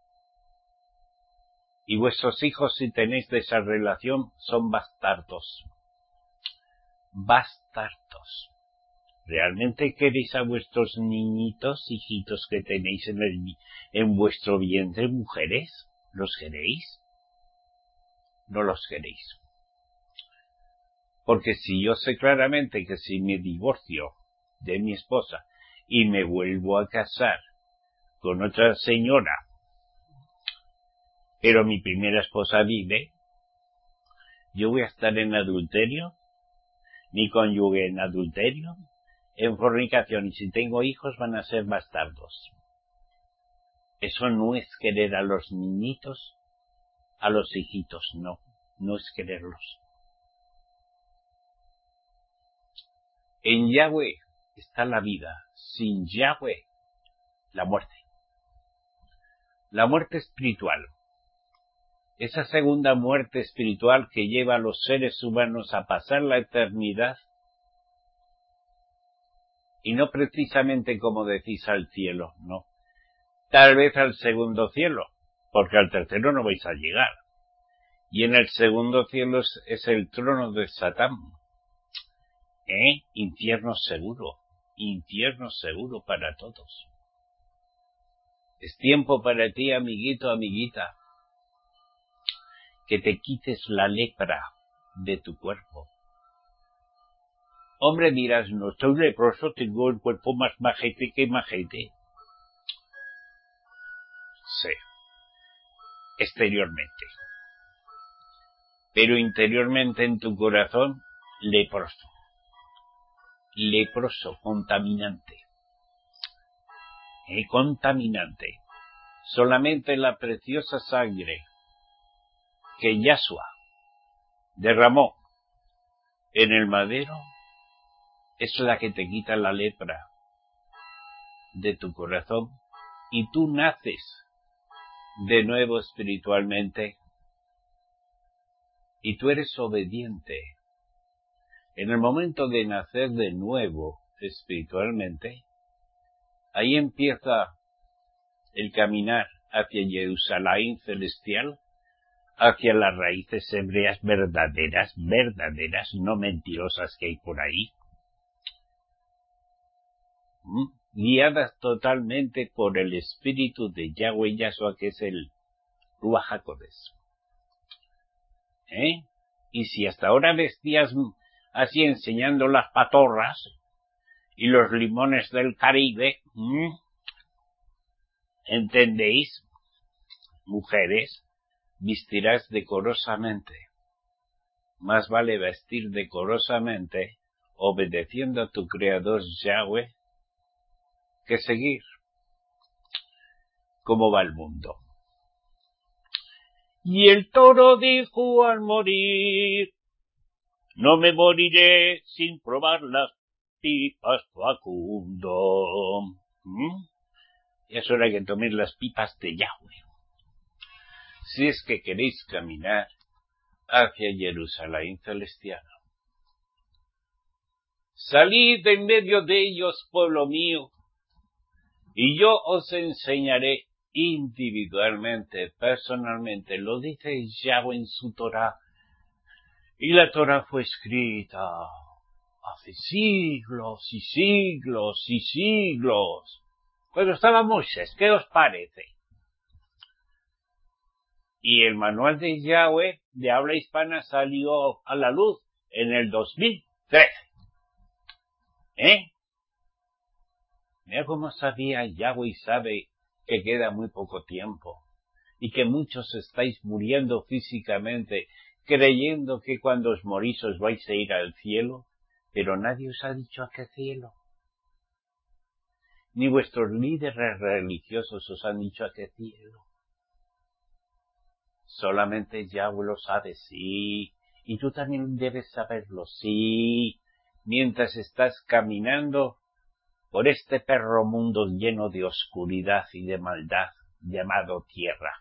Y vuestros hijos, si tenéis de esa relación, son bastardos. Bastardos. ¿Realmente queréis a vuestros niñitos, hijitos que tenéis en, el, en vuestro vientre, mujeres? ¿Los queréis? No los queréis. Porque si yo sé claramente que si me divorcio de mi esposa y me vuelvo a casar con otra señora, pero mi primera esposa vive, yo voy a estar en adulterio, mi cónyuge en adulterio, en fornicación, y si tengo hijos van a ser bastardos. Eso no es querer a los niñitos, a los hijitos, no, no es quererlos. En Yahweh está la vida, sin Yahweh, la muerte. La muerte espiritual. Esa segunda muerte espiritual que lleva a los seres humanos a pasar la eternidad, y no precisamente como decís al cielo, no. Tal vez al segundo cielo, porque al tercero no vais a llegar. Y en el segundo cielo es, es el trono de Satán. ¿Eh? Infierno seguro, infierno seguro para todos. Es tiempo para ti, amiguito, amiguita, que te quites la lepra de tu cuerpo. Hombre, dirás, no estoy leproso, tengo el cuerpo más majete que majete. Sí, exteriormente. Pero interiormente en tu corazón, leproso. Leproso, contaminante. Eh, contaminante. Solamente la preciosa sangre que Yahshua derramó en el madero es la que te quita la lepra de tu corazón y tú naces de nuevo espiritualmente y tú eres obediente. En el momento de nacer de nuevo espiritualmente, ahí empieza el caminar hacia Jerusalén celestial, hacia las raíces hebreas verdaderas, verdaderas, no mentirosas que hay por ahí, ¿Mm? guiadas totalmente por el espíritu de Yahweh Yahshua, que es el Ruach HaKodesh. ¿Eh? Y si hasta ahora vestías así enseñando las patorras y los limones del Caribe, ¿Mm? ¿entendéis? Mujeres, vestirás decorosamente. Más vale vestir decorosamente, obedeciendo a tu Creador Yahweh, que seguir cómo va el mundo. Y el toro dijo al morir, no me moriré sin probar las pipas Facundo. ¿Mm? Es hora que toméis las pipas de Yahweh. Si es que queréis caminar hacia Jerusalén celestial. Salid de en medio de ellos, pueblo mío, y yo os enseñaré individualmente, personalmente. Lo dice Yahweh en su Torah. Y la Torah fue escrita hace siglos y siglos y siglos. Cuando estaba Moisés, ¿qué os parece? Y el manual de Yahweh de habla hispana salió a la luz en el dos mil trece. ¿Eh? Mira cómo sabía Yahweh y sabe que queda muy poco tiempo y que muchos estáis muriendo físicamente creyendo que cuando os morís os vais a ir al cielo, pero nadie os ha dicho a qué cielo. Ni vuestros líderes religiosos os han dicho a qué cielo. Solamente Yahweh lo sabe, sí, y tú también debes saberlo, sí, mientras estás caminando por este perro mundo lleno de oscuridad y de maldad llamado tierra.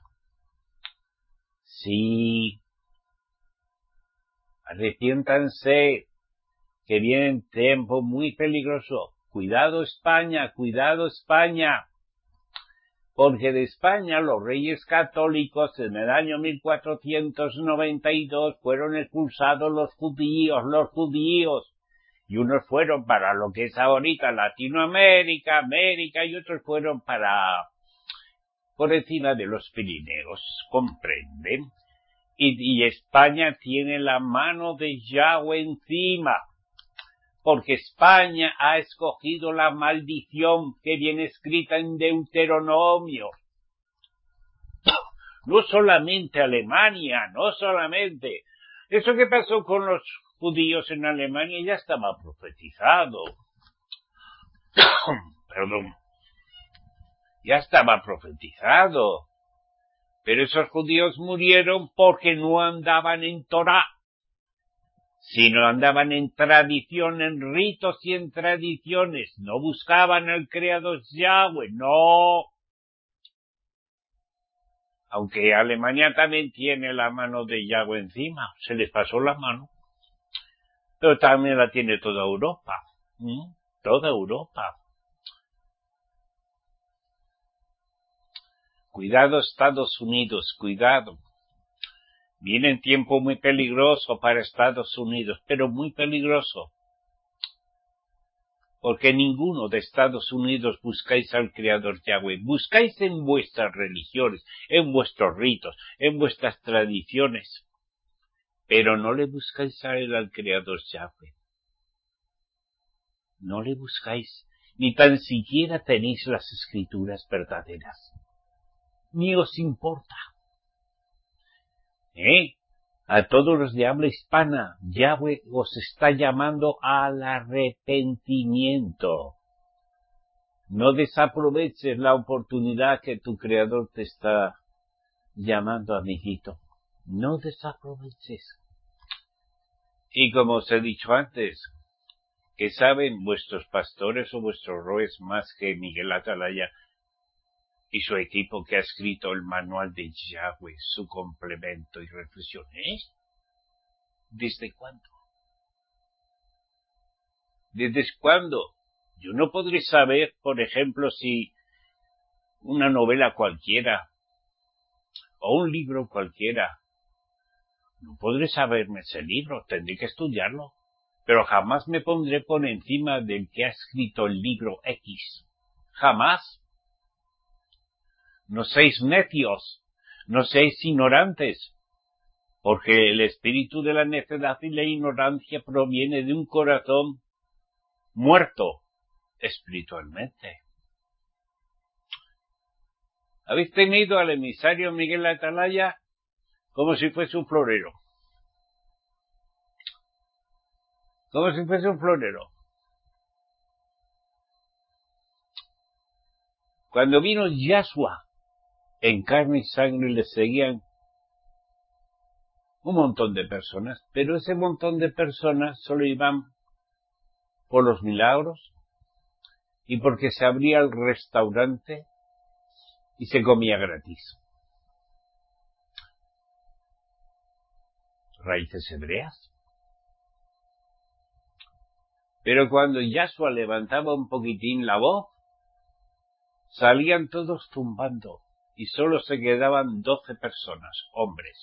Sí, arrepiéntanse, que viene un tiempo muy peligroso. Cuidado España, cuidado España, porque de España los reyes católicos en el año mil cuatrocientos noventa y dos fueron expulsados los judíos, los judíos, y unos fueron para lo que es ahorita Latinoamérica, América, y otros fueron para por encima de los Pirineos, ¿comprenden? Y, y España tiene la mano de Yahweh encima, porque España ha escogido la maldición que viene escrita en Deuteronomio. No solamente Alemania, no solamente. Eso que pasó con los judíos en Alemania ya estaba profetizado. Perdón. Ya estaba profetizado. Pero esos judíos murieron porque no andaban en Torah, sino andaban en tradición, en ritos y en tradiciones. No buscaban al Creador Yahweh, no. Aunque Alemania también tiene la mano de Yahweh encima, se les pasó la mano. Pero también la tiene toda Europa, ¿Mm? toda Europa. Cuidado Estados Unidos, cuidado. Viene un tiempo muy peligroso para Estados Unidos, pero muy peligroso. Porque ninguno de Estados Unidos buscáis al Creador Yahweh. Buscáis en vuestras religiones, en vuestros ritos, en vuestras tradiciones. Pero no le buscáis a él, al Creador Yahweh. No le buscáis, ni tan siquiera tenéis las escrituras verdaderas. Ni os importa. ¿Eh? A todos los de habla hispana, Yahweh os está llamando al arrepentimiento. No desaproveches la oportunidad que tu Creador te está llamando, amiguito. No desaproveches. Y como os he dicho antes, que saben vuestros pastores o vuestros roes más que Miguel Atalaya y su equipo que ha escrito el manual de Yahweh, su complemento y reflexiones. ¿Desde cuándo? ¿Desde cuándo? Yo no podré saber, por ejemplo, si una novela cualquiera o un libro cualquiera, no podré saberme ese libro, tendré que estudiarlo, pero jamás me pondré por encima del que ha escrito el libro X. Jamás. No seáis necios, no seáis ignorantes, porque el espíritu de la necedad y la ignorancia proviene de un corazón muerto espiritualmente. Habéis tenido al emisario Miguel Atalaya como si fuese un florero. Como si fuese un florero. Cuando vino Yahshua en carne y sangre le seguían un montón de personas, pero ese montón de personas solo iban por los milagros y porque se abría el restaurante y se comía gratis. Raíces hebreas. Pero cuando Yahshua levantaba un poquitín la voz, salían todos tumbando y solo se quedaban doce personas, hombres.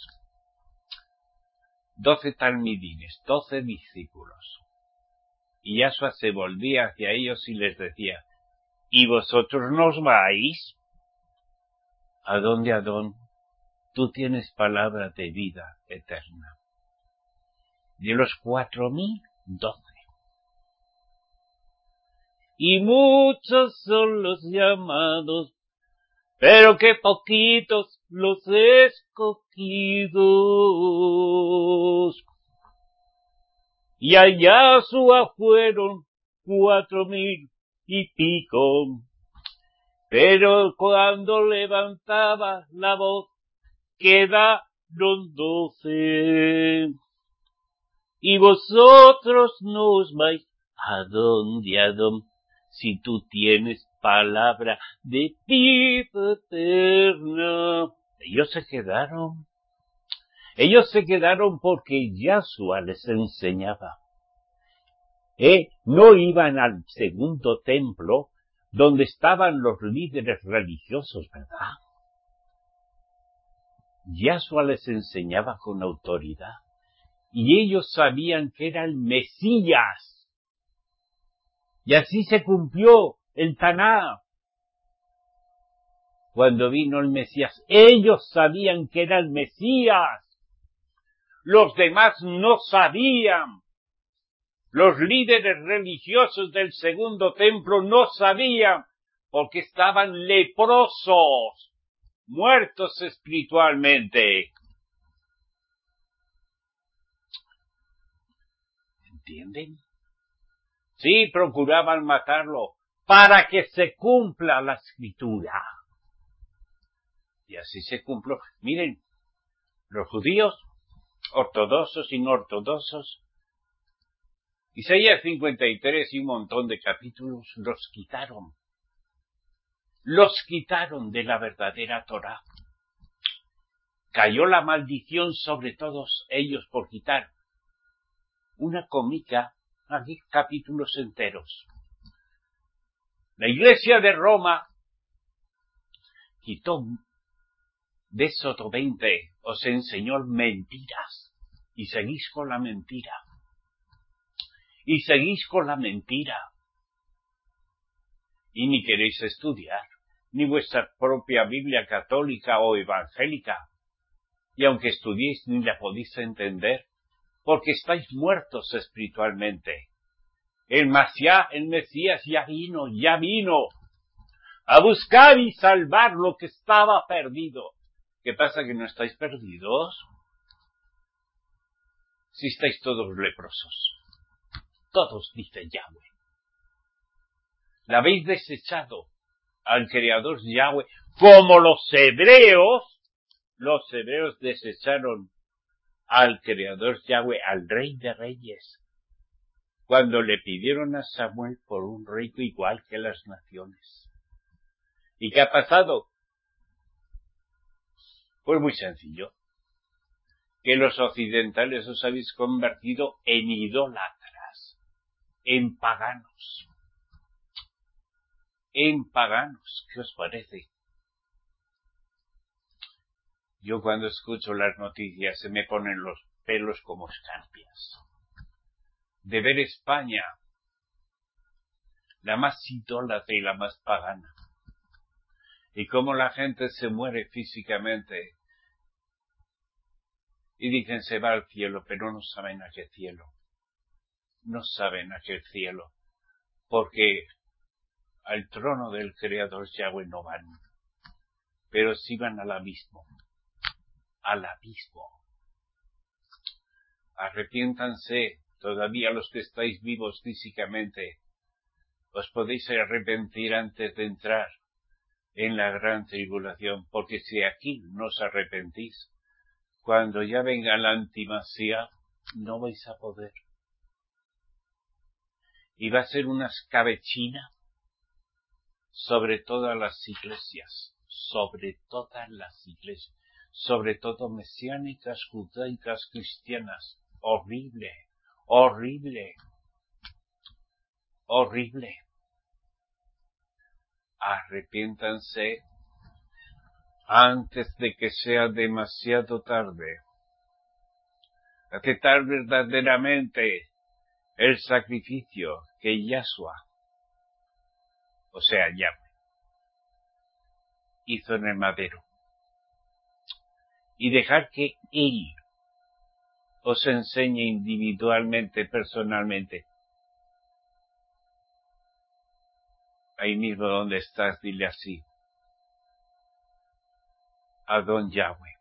Doce talmidines, doce discípulos. Y Yahshua se volvía hacia ellos y les decía, ¿y vosotros no os vais? Adón de Adón, tú tienes palabra de vida eterna. De los cuatro mil, doce. Y muchos son los llamados, pero qué poquitos los escogidos. Y a Yahshua fueron cuatro mil y pico, pero cuando levantaba la voz, quedaron doce. Y vosotros no os vais a dónde, a dónde, si tú tienes palabra de vida eterna. Ellos se quedaron. Ellos se quedaron porque Yahshua les enseñaba. ¿Eh? No iban al segundo templo donde estaban los líderes religiosos, ¿verdad? Yahshua les enseñaba con autoridad. Y ellos sabían que era el Mesías. Y así se cumplió el Taná. Cuando vino el Mesías, ellos sabían que era el Mesías. Los demás no sabían. Los líderes religiosos del segundo templo no sabían, porque estaban leprosos, muertos espiritualmente. ¿Entienden? Sí, procuraban matarlo para que se cumpla la escritura. Y así se cumplió. Miren, los judíos, ortodoxos y no ortodoxos, Isaías cincuenta y tres y un montón de capítulos los quitaron. Los quitaron de la verdadera Torá. Cayó la maldición sobre todos ellos por quitar una comica, aquí capítulos enteros. La Iglesia de Roma quitó de Éxodo veinte, os enseñó mentiras y seguís con la mentira. Y seguís con la mentira. Y ni queréis estudiar, ni vuestra propia Biblia católica o evangélica. Y aunque estudiéis, ni la podéis entender, porque estáis muertos espiritualmente. El Masías, el Mesías ya vino, ya vino a buscar y salvar lo que estaba perdido. ¿Qué pasa, que no estáis perdidos? Si estáis todos leprosos. Todos, dice Yahweh. La habéis desechado al Creador Yahweh, como los hebreos, los hebreos desecharon al Creador Yahweh, al Rey de Reyes, cuando le pidieron a Samuel por un rey igual que las naciones. ¿Y qué ha pasado? Pues muy sencillo, que los occidentales os habéis convertido en idólatras, en paganos, en paganos. ¿Qué os parece? Yo cuando escucho las noticias se me ponen los pelos como escarpias. De ver España, la más idólatra y la más pagana. Y cómo la gente se muere físicamente. Y dicen se va al cielo, pero no saben a qué cielo. No saben a qué cielo. Porque al trono del Creador Yahweh no van. Pero sí van al abismo. Al abismo. Arrepiéntanse, todavía los que estáis vivos físicamente, os podéis arrepentir antes de entrar en la gran tribulación, porque si aquí no os arrepentís, cuando ya venga la antimasía, no vais a poder. Y va a ser una escabechina sobre todas las iglesias, sobre todas las iglesias, sobre todo mesiánicas, judaicas, cristianas. Horrible, horrible, horrible. Arrepiéntanse antes de que sea demasiado tarde. Aceptar verdaderamente el sacrificio que Yahshua, o sea, Yahweh, hizo en el madero. Y dejar que Él os enseñe individualmente, personalmente. Ahí mismo donde estás, dile así. Adón Yahweh,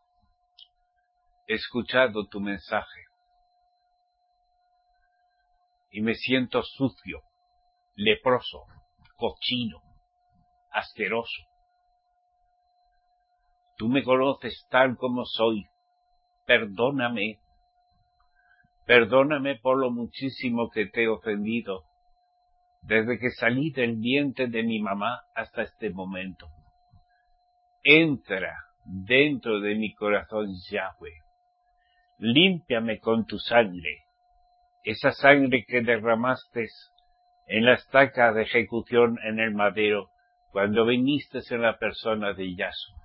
he escuchado tu mensaje y me siento sucio, leproso, cochino, asqueroso. Tú me conoces tal como soy. Perdóname. Perdóname por lo muchísimo que te he ofendido, desde que salí del vientre de mi mamá hasta este momento. Entra dentro de mi corazón, Yahweh. Límpiame con tu sangre, esa sangre que derramaste en la estaca de ejecución en el madero, cuando viniste en la persona de Yahshua.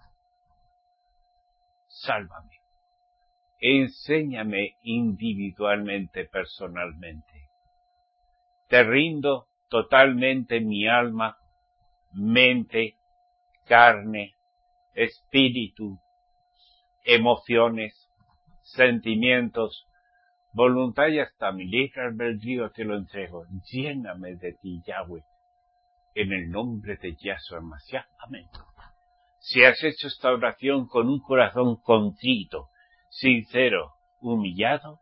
Sálvame. Enséñame individualmente, personalmente. Te rindo totalmente mi alma, mente, carne, espíritu, emociones, sentimientos, voluntad y hasta mi libre albedrío te lo entrego. Lléname de ti, Yahweh, en el nombre de Yahshua Mashiach. Amén. Si has hecho esta oración con un corazón contrito, sincero, humillado,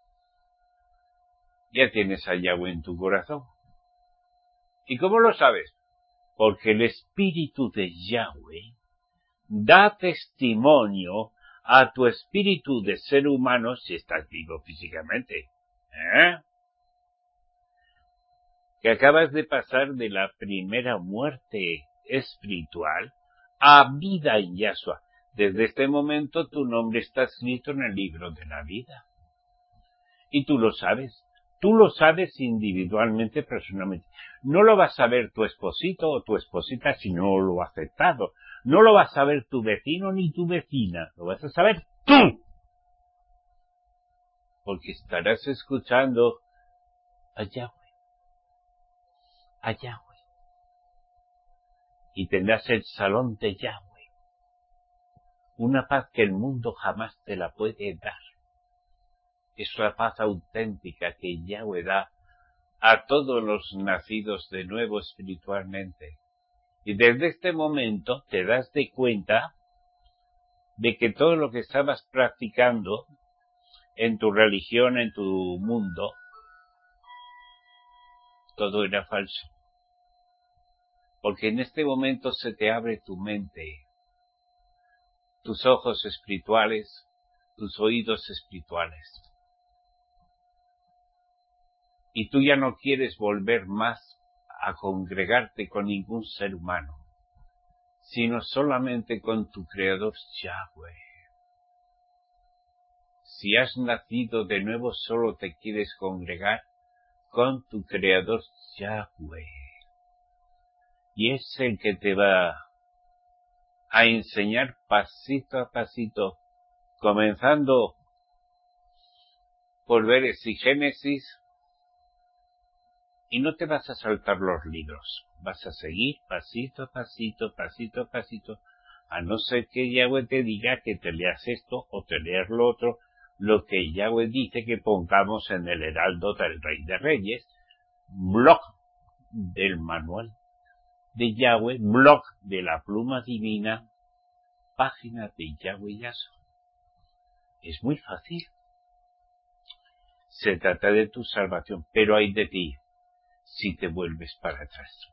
ya tienes a Yahweh en tu corazón. ¿Y cómo lo sabes? Porque el Espíritu de Yahweh da testimonio a tu espíritu de ser humano si estás vivo físicamente. ¿Eh? Que acabas de pasar de la primera muerte espiritual a vida en Yahshua. Desde este momento tu nombre está escrito en el libro de la vida. Y tú lo sabes. Tú lo sabes individualmente, personalmente. No lo va a saber tu esposito o tu esposita si no lo ha aceptado. No lo va a saber tu vecino ni tu vecina. Lo vas a saber tú. Porque estarás escuchando a Yahweh. A Yahweh. Y tendrás el salón de Yahweh. Una paz que el mundo jamás te la puede dar. Es la paz auténtica que Yahweh da a todos los nacidos de nuevo espiritualmente. Y desde este momento te das de cuenta de que todo lo que estabas practicando en tu religión, en tu mundo, todo era falso. porque en este momento se te abre tu mente, tus ojos espirituales, tus oídos espirituales. Y tú ya no quieres volver más a congregarte con ningún ser humano, sino solamente con tu Creador Yahweh. Si has nacido de nuevo, solo te quieres congregar con tu Creador Yahweh. Y es el que te va a enseñar pasito a pasito, comenzando por ver y Génesis, y no te vas a saltar los libros, vas a seguir pasito a pasito, pasito a pasito, a no ser que Yahweh te diga que te leas esto o te leas lo otro, lo que Yahweh dice que pongamos en el heraldo del Rey de Reyes, blog del manual de Yahweh, blog de la pluma divina, página de Yahweh Yasuo. Es muy fácil. Se trata de tu salvación, pero hay de ti si te vuelves para atrás.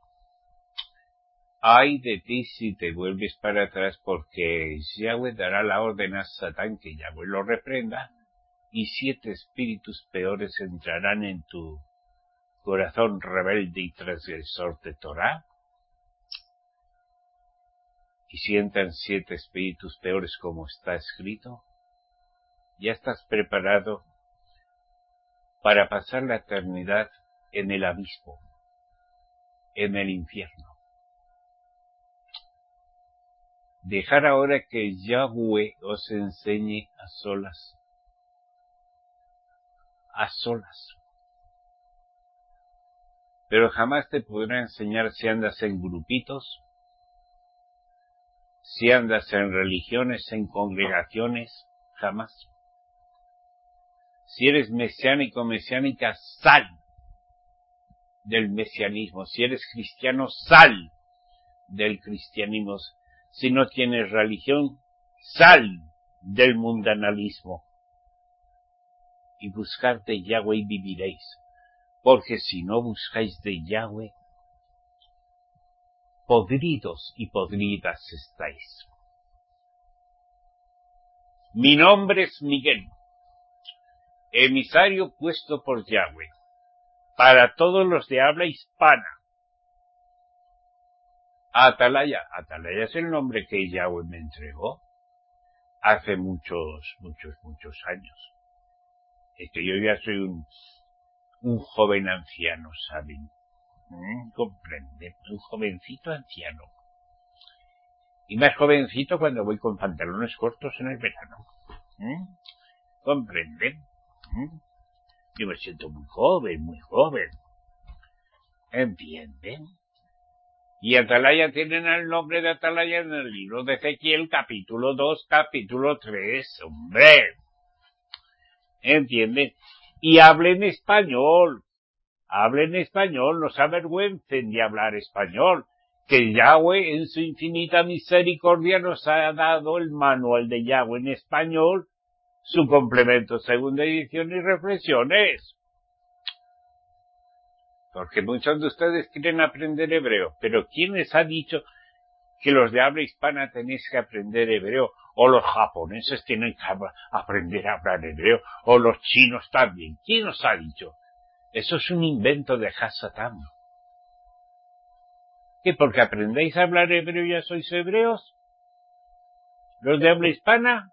Ay de ti si te vuelves para atrás, porque Yahweh dará la orden a Satán que Yahweh lo reprenda, y siete espíritus peores entrarán en tu corazón rebelde y transgresor de Torah, y si entran siete espíritus peores como está escrito, ya estás preparado para pasar la eternidad en el abismo, en el infierno. Dejar ahora que Yahweh os enseñe a solas, a solas. Pero jamás te podrá enseñar si andas en grupitos, si andas en religiones, en congregaciones, jamás. Si eres mesiánico, mesiánica, sal del mesianismo. Si eres cristiano, sal del cristianismo. Si no tienes religión, sal del mundanalismo. Y buscad de Yahweh y viviréis. Porque si no buscáis de Yahweh, podridos y podridas estáis. Mi nombre es Miguel, emisario puesto por Yahweh, para todos los de habla hispana. Atalaya, Atalaya es el nombre que Yahweh me entregó hace muchos, muchos, muchos años. Es que yo ya soy un, un joven anciano, ¿saben? ¿Mm? Comprende, un jovencito anciano. Y más jovencito cuando voy con pantalones cortos en el verano. ¿Mm? ¿Comprenden? ¿Mm? Yo me siento muy joven, muy joven. ¿Entienden? Y Atalaya tienen el nombre de Atalaya en el libro de Ezequiel, capítulo dos, capítulo tres. ¡Hombre! ¿Entienden? Y hablen español. Hablen español, no se avergüencen de hablar español. Que Yahweh en su infinita misericordia nos ha dado el manual de Yahweh en español, su complemento segunda edición y reflexiones. Porque muchos de ustedes quieren aprender hebreo, pero ¿quién les ha dicho que los de habla hispana tenéis que aprender hebreo? O los japoneses tienen que aprender a hablar hebreo, o los chinos también. ¿Quién os ha dicho? Eso es un invento de Hasatán. ¿Qué? ¿Porque aprendéis a hablar hebreo ya sois hebreos? ¿Los de habla hispana?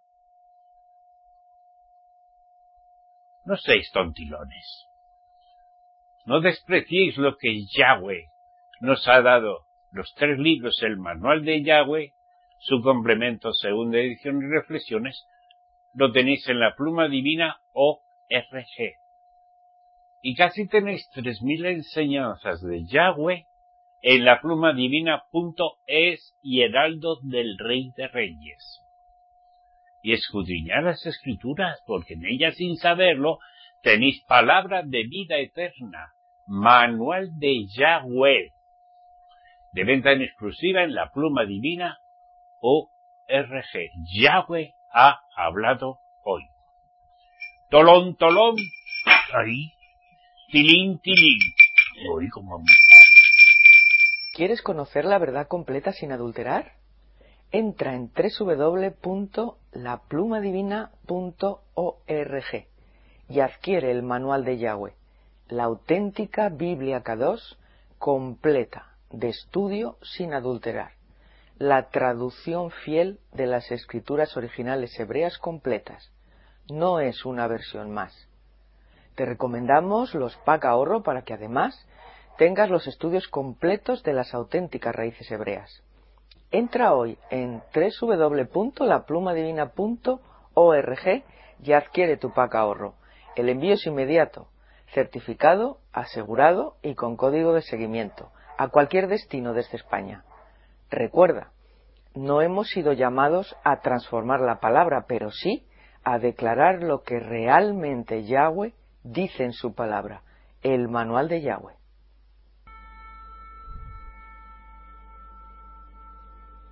No seáis tontilones. No despreciéis lo que Yahweh nos ha dado. Los tres libros, el manual de Yahweh, su complemento, segunda edición y reflexiones, lo tenéis en la pluma divina O R G. Y casi tenéis tres mil enseñanzas de Yahweh en la pluma divina punto es y heraldo del Rey de Reyes. Y escudriñad las escrituras, porque en ellas, sin saberlo, tenéis palabra de vida eterna, manual de Yahweh, de venta en exclusiva en la pluma divina O R G. Yahweh ha hablado hoy. Tolón, tolón, ahí, tilín, tilín. Hoy como ¿Quieres conocer la verdad completa sin adulterar? Entra en doble u doble u doble u punto la pluma divina punto org y adquiere el manual de Yahweh, la auténtica Biblia Kadosh completa, de estudio sin adulterar, la traducción fiel de las escrituras originales hebreas completas. No es una versión más. Te recomendamos los pack ahorro para que además tengas los estudios completos de las auténticas raíces hebreas. Entra hoy en doble u doble u doble u punto la pluma divina punto org y adquiere tu pack ahorro. El envío es inmediato, certificado, asegurado y con código de seguimiento a cualquier destino desde España. Recuerda, no hemos sido llamados a transformar la palabra, pero sí a declarar lo que realmente Yahweh dice en su palabra, el manual de Yahweh.